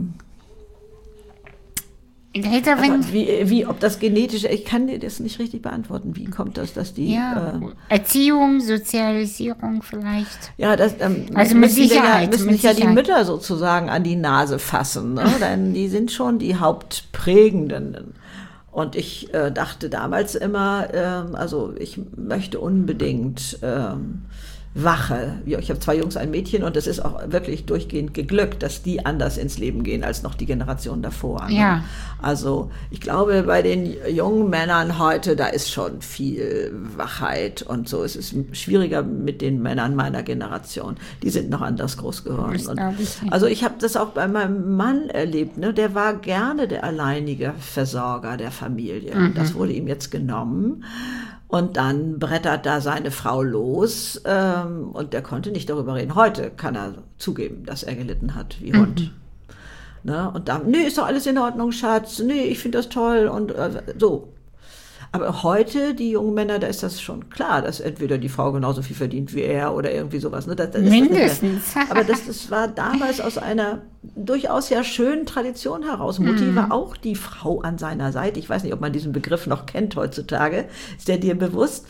ob das genetisch, ich kann dir das nicht richtig beantworten. Wie kommt das, dass die... Erziehung, Sozialisierung vielleicht. Ja, das also mit Sicherheit. Müssen sich ja die Mütter sozusagen an die Nase fassen, ne? Denn die sind schon die Hauptprägenden. Und ich dachte damals immer, also ich möchte unbedingt... Wache. Ich habe 2 Jungs, ein Mädchen und es ist auch wirklich durchgehend geglückt, dass die anders ins Leben gehen als noch die Generation davor. Ja. Ne? Also ich glaube, bei den jungen Männern heute, da ist schon viel Wachheit und so. Es ist schwieriger mit den Männern meiner Generation. Die sind noch anders groß geworden. Also ich habe das auch bei meinem Mann erlebt. Ne? Der war gerne der alleinige Versorger der Familie. Das wurde ihm jetzt genommen. Und dann brettert da seine Frau los und der konnte nicht darüber reden. Heute kann er zugeben, dass er gelitten hat wie Hund. Ne? Und dann, ist doch alles in Ordnung, Schatz. Ich finde das toll und so. Aber heute, die jungen Männer, da ist das schon klar, dass entweder die Frau genauso viel verdient wie er oder irgendwie sowas. Ne? Mindestens. Aber das war damals aus einer durchaus ja schönen Tradition heraus. Mutti war auch die Frau an seiner Seite. Ich weiß nicht, ob man diesen Begriff noch kennt heutzutage. Ist der dir bewusst?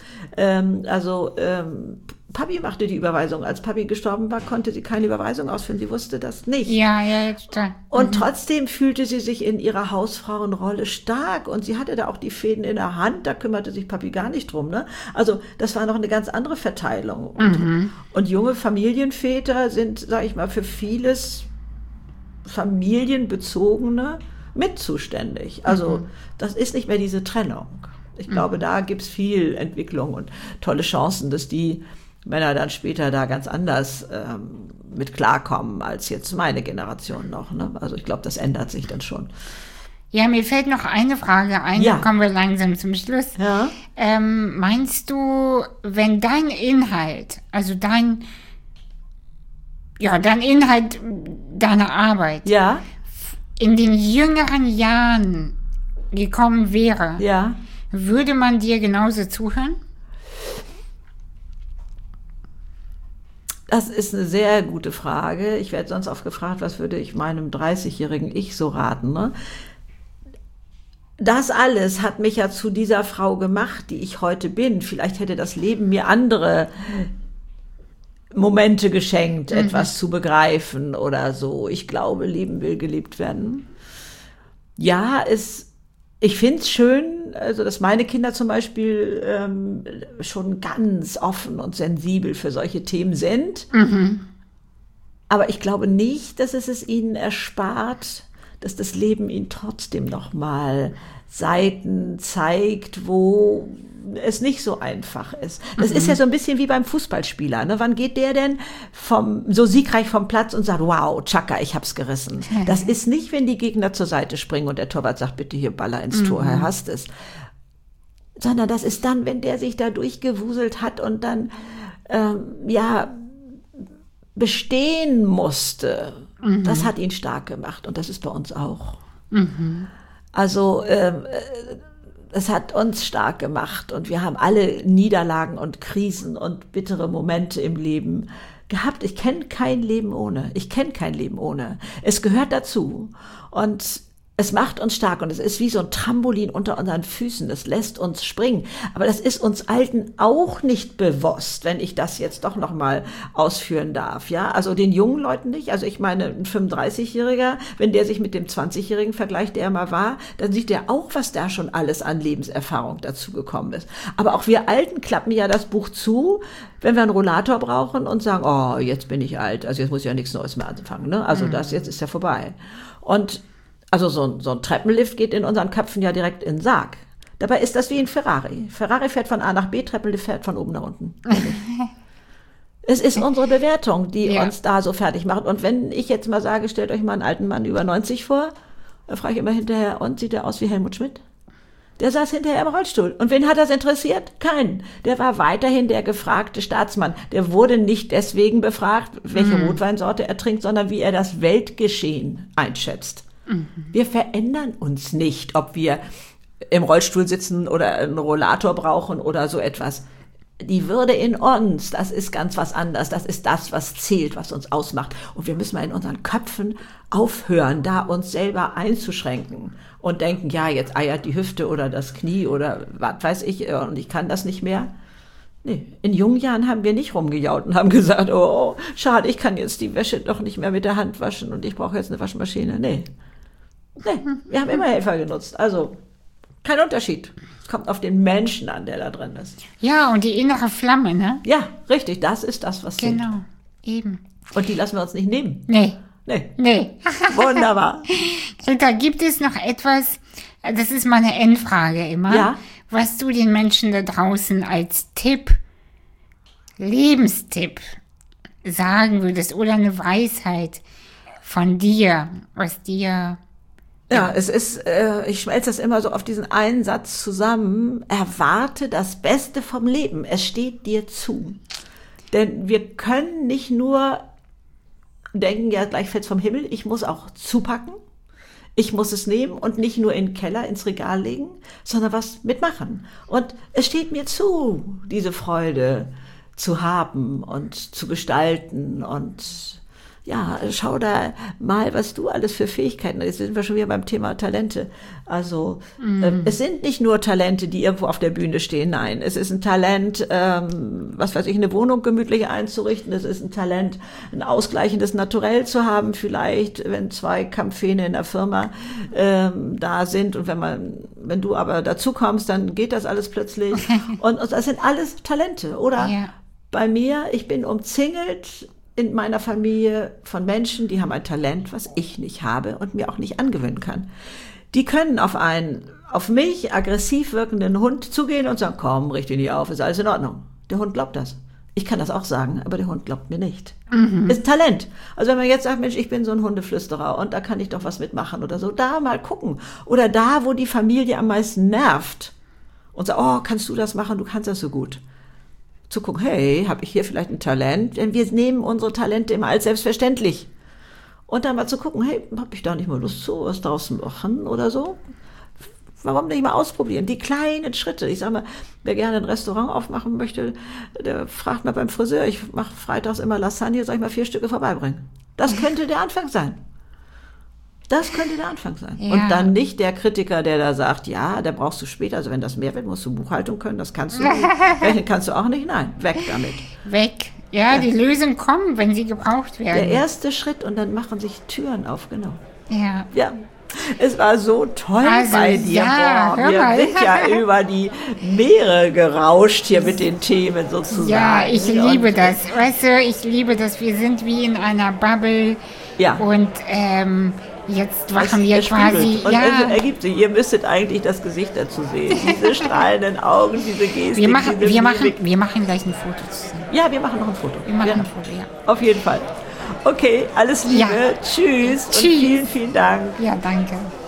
Papi machte die Überweisung. Als Papi gestorben war, konnte sie keine Überweisung ausführen. Sie wusste das nicht. Ja, total. Und trotzdem fühlte sie sich in ihrer Hausfrauenrolle stark und sie hatte da auch die Fäden in der Hand. Da kümmerte sich Papi gar nicht drum. Ne? Also das war noch eine ganz andere Verteilung. Und junge Familienväter sind, sag ich mal, für vieles Familienbezogene mit zuständig. Also das ist nicht mehr diese Trennung. Ich glaube, da gibt's viel Entwicklung und tolle Chancen, dass die Männer dann später da ganz anders mit klarkommen als jetzt meine Generation noch. Ne? Also ich glaube, das ändert sich dann schon. Ja, mir fällt noch eine Frage ein, dann kommen wir langsam zum Schluss. Ja. Meinst du, wenn dein Inhalt, also dein Inhalt deiner Arbeit in den jüngeren Jahren gekommen wäre, würde man dir genauso zuhören? Das ist eine sehr gute Frage. Ich werde sonst oft gefragt, was würde ich meinem 30-jährigen Ich so raten, ne? Das alles hat mich ja zu dieser Frau gemacht, die ich heute bin. Vielleicht hätte das Leben mir andere Momente geschenkt, etwas zu begreifen oder so. Ich glaube, Leben will gelebt werden. Ja, ich finde es schön, also dass meine Kinder zum Beispiel schon ganz offen und sensibel für solche Themen sind. Aber ich glaube nicht, dass es ihnen erspart, dass das Leben ihnen trotzdem nochmal Seiten zeigt, wo es nicht so einfach ist. Das ist ja so ein bisschen wie beim Fußballspieler. Ne? Wann geht der denn so siegreich vom Platz und sagt, wow, Chaka, ich hab's gerissen. Das ist nicht, wenn die Gegner zur Seite springen und der Torwart sagt, bitte hier Baller ins Tor, er hasst es. Sondern das ist dann, wenn der sich da durchgewuselt hat und dann, bestehen musste. Das hat ihn stark gemacht und das ist bei uns auch. Also, es hat uns stark gemacht und wir haben alle Niederlagen und Krisen und bittere Momente im Leben gehabt. Ich kenne kein Leben ohne. Es gehört dazu und es macht uns stark und es ist wie so ein Trampolin unter unseren Füßen. Es lässt uns springen. Aber das ist uns Alten auch nicht bewusst, wenn ich das jetzt doch noch mal ausführen darf. Ja, also den jungen Leuten nicht. Also ich meine, ein 35-Jähriger, wenn der sich mit dem 20-Jährigen vergleicht, der er mal war, dann sieht der auch, was da schon alles an Lebenserfahrung dazu gekommen ist. Aber auch wir Alten klappen ja das Buch zu, wenn wir einen Rollator brauchen und sagen, oh, jetzt bin ich alt. Also jetzt muss ich ja nichts Neues mehr anfangen. Ne? Also das jetzt ist ja vorbei. Und also so ein Treppenlift geht in unseren Köpfen ja direkt in den Sarg. Dabei ist das wie ein Ferrari. Ferrari fährt von A nach B, Treppenlift fährt von oben nach unten. Es ist unsere Bewertung, die uns da so fertig macht. Und wenn ich jetzt mal sage, stellt euch mal einen alten Mann über 90 vor, dann frage ich immer hinterher, und sieht der aus wie Helmut Schmidt? Der saß hinterher im Rollstuhl. Und wen hat das interessiert? Keinen. Der war weiterhin der gefragte Staatsmann. Der wurde nicht deswegen befragt, welche Rotweinsorte er trinkt, sondern wie er das Weltgeschehen einschätzt. Wir verändern uns nicht, ob wir im Rollstuhl sitzen oder einen Rollator brauchen oder so etwas. Die Würde in uns, das ist ganz was anderes. Das ist das, was zählt, was uns ausmacht. Und wir müssen mal in unseren Köpfen aufhören, da uns selber einzuschränken und denken, ja, jetzt eiert die Hüfte oder das Knie oder was weiß ich und ich kann das nicht mehr. Nee, in jungen Jahren haben wir nicht rumgejault und haben gesagt, oh, schade, ich kann jetzt die Wäsche doch nicht mehr mit der Hand waschen und ich brauche jetzt eine Waschmaschine. Nee, wir haben immer Helfer genutzt. Also, kein Unterschied. Es kommt auf den Menschen an, der da drin ist. Ja, und die innere Flamme, ne? Ja, richtig, das ist das, was zählt. Genau, eben. Und die lassen wir uns nicht nehmen. Nee. Wunderbar. Da gibt es noch etwas, das ist meine Endfrage immer, was du den Menschen da draußen als Tipp, Lebenstipp sagen würdest oder eine Weisheit von dir, was dir... Ja, es ist, ich schmelze das immer so auf diesen einen Satz zusammen. Erwarte das Beste vom Leben. Es steht dir zu. Denn wir können nicht nur denken, ja, gleich fällt's vom Himmel. Ich muss auch zupacken. Ich muss es nehmen und nicht nur in den Keller, ins Regal legen, sondern was mitmachen. Und es steht mir zu, diese Freude zu haben und zu gestalten und ja, schau da mal, was du alles für Fähigkeiten hast. Jetzt sind wir schon wieder beim Thema Talente. Also es sind nicht nur Talente, die irgendwo auf der Bühne stehen. Nein, es ist ein Talent, was weiß ich, eine Wohnung gemütlich einzurichten. Es ist ein Talent, ein ausgleichendes Naturell zu haben. Vielleicht, wenn zwei Kampfhähne in der Firma da sind und wenn du aber dazu kommst, dann geht das alles plötzlich. Und das sind alles Talente. Oder bei mir, ich bin umzingelt in meiner Familie von Menschen, die haben ein Talent, was ich nicht habe und mir auch nicht angewöhnen kann. Die können auf mich aggressiv wirkenden Hund zugehen und sagen, komm, richte ihn nicht auf, ist alles in Ordnung. Der Hund glaubt das. Ich kann das auch sagen, aber der Hund glaubt mir nicht. Ist ein Talent. Also wenn man jetzt sagt, Mensch, ich bin so ein Hundeflüsterer und da kann ich doch was mitmachen oder so, da mal gucken. Oder da, wo die Familie am meisten nervt und sagt, oh, kannst du das machen, du kannst das so gut. Zu gucken, hey, habe ich hier vielleicht ein Talent? Denn wir nehmen unsere Talente immer als selbstverständlich. Und dann mal zu gucken, hey, habe ich da nicht mal Lust zu, was draus zu machen oder so? Warum nicht mal ausprobieren? Die kleinen Schritte. Ich sage mal, wer gerne ein Restaurant aufmachen möchte, der fragt mal beim Friseur, ich mache freitags immer Lasagne, soll ich mal 4 Stücke vorbeibringen? Das könnte der Anfang sein. Ja. Und dann nicht der Kritiker, der da sagt, ja, da brauchst du später, also wenn das mehr wird, musst du Buchhaltung können, das kannst du nicht. Rechnen kannst du auch nicht, nein, weg damit. Weg. Ja, die Lösungen kommen, wenn sie gebraucht werden. Der erste Schritt und dann machen sich Türen auf, genau. Ja. Es war so toll bei dir. Ja, wir sind ja über die Meere gerauscht hier mit den Themen sozusagen. Ja, ich liebe das. Weißt du, ich liebe das. Wir sind wie in einer Bubble. Ja. Und Jetzt machen wir Es quasi, spiegelt. Und ja. es ergibt sich. Ihr müsstet eigentlich das Gesicht dazu sehen. Diese strahlenden Augen, diese Gestik, Wir machen, diese wir, machen, Mimik. wir machen gleich ein Foto zusammen. Ja, wir machen noch ein Foto. Wir machen ja. ein Foto, ja. Auf jeden Fall. Okay, alles Liebe. Ja. Tschüss. Und Tschüss. vielen, vielen Dank. Ja, danke.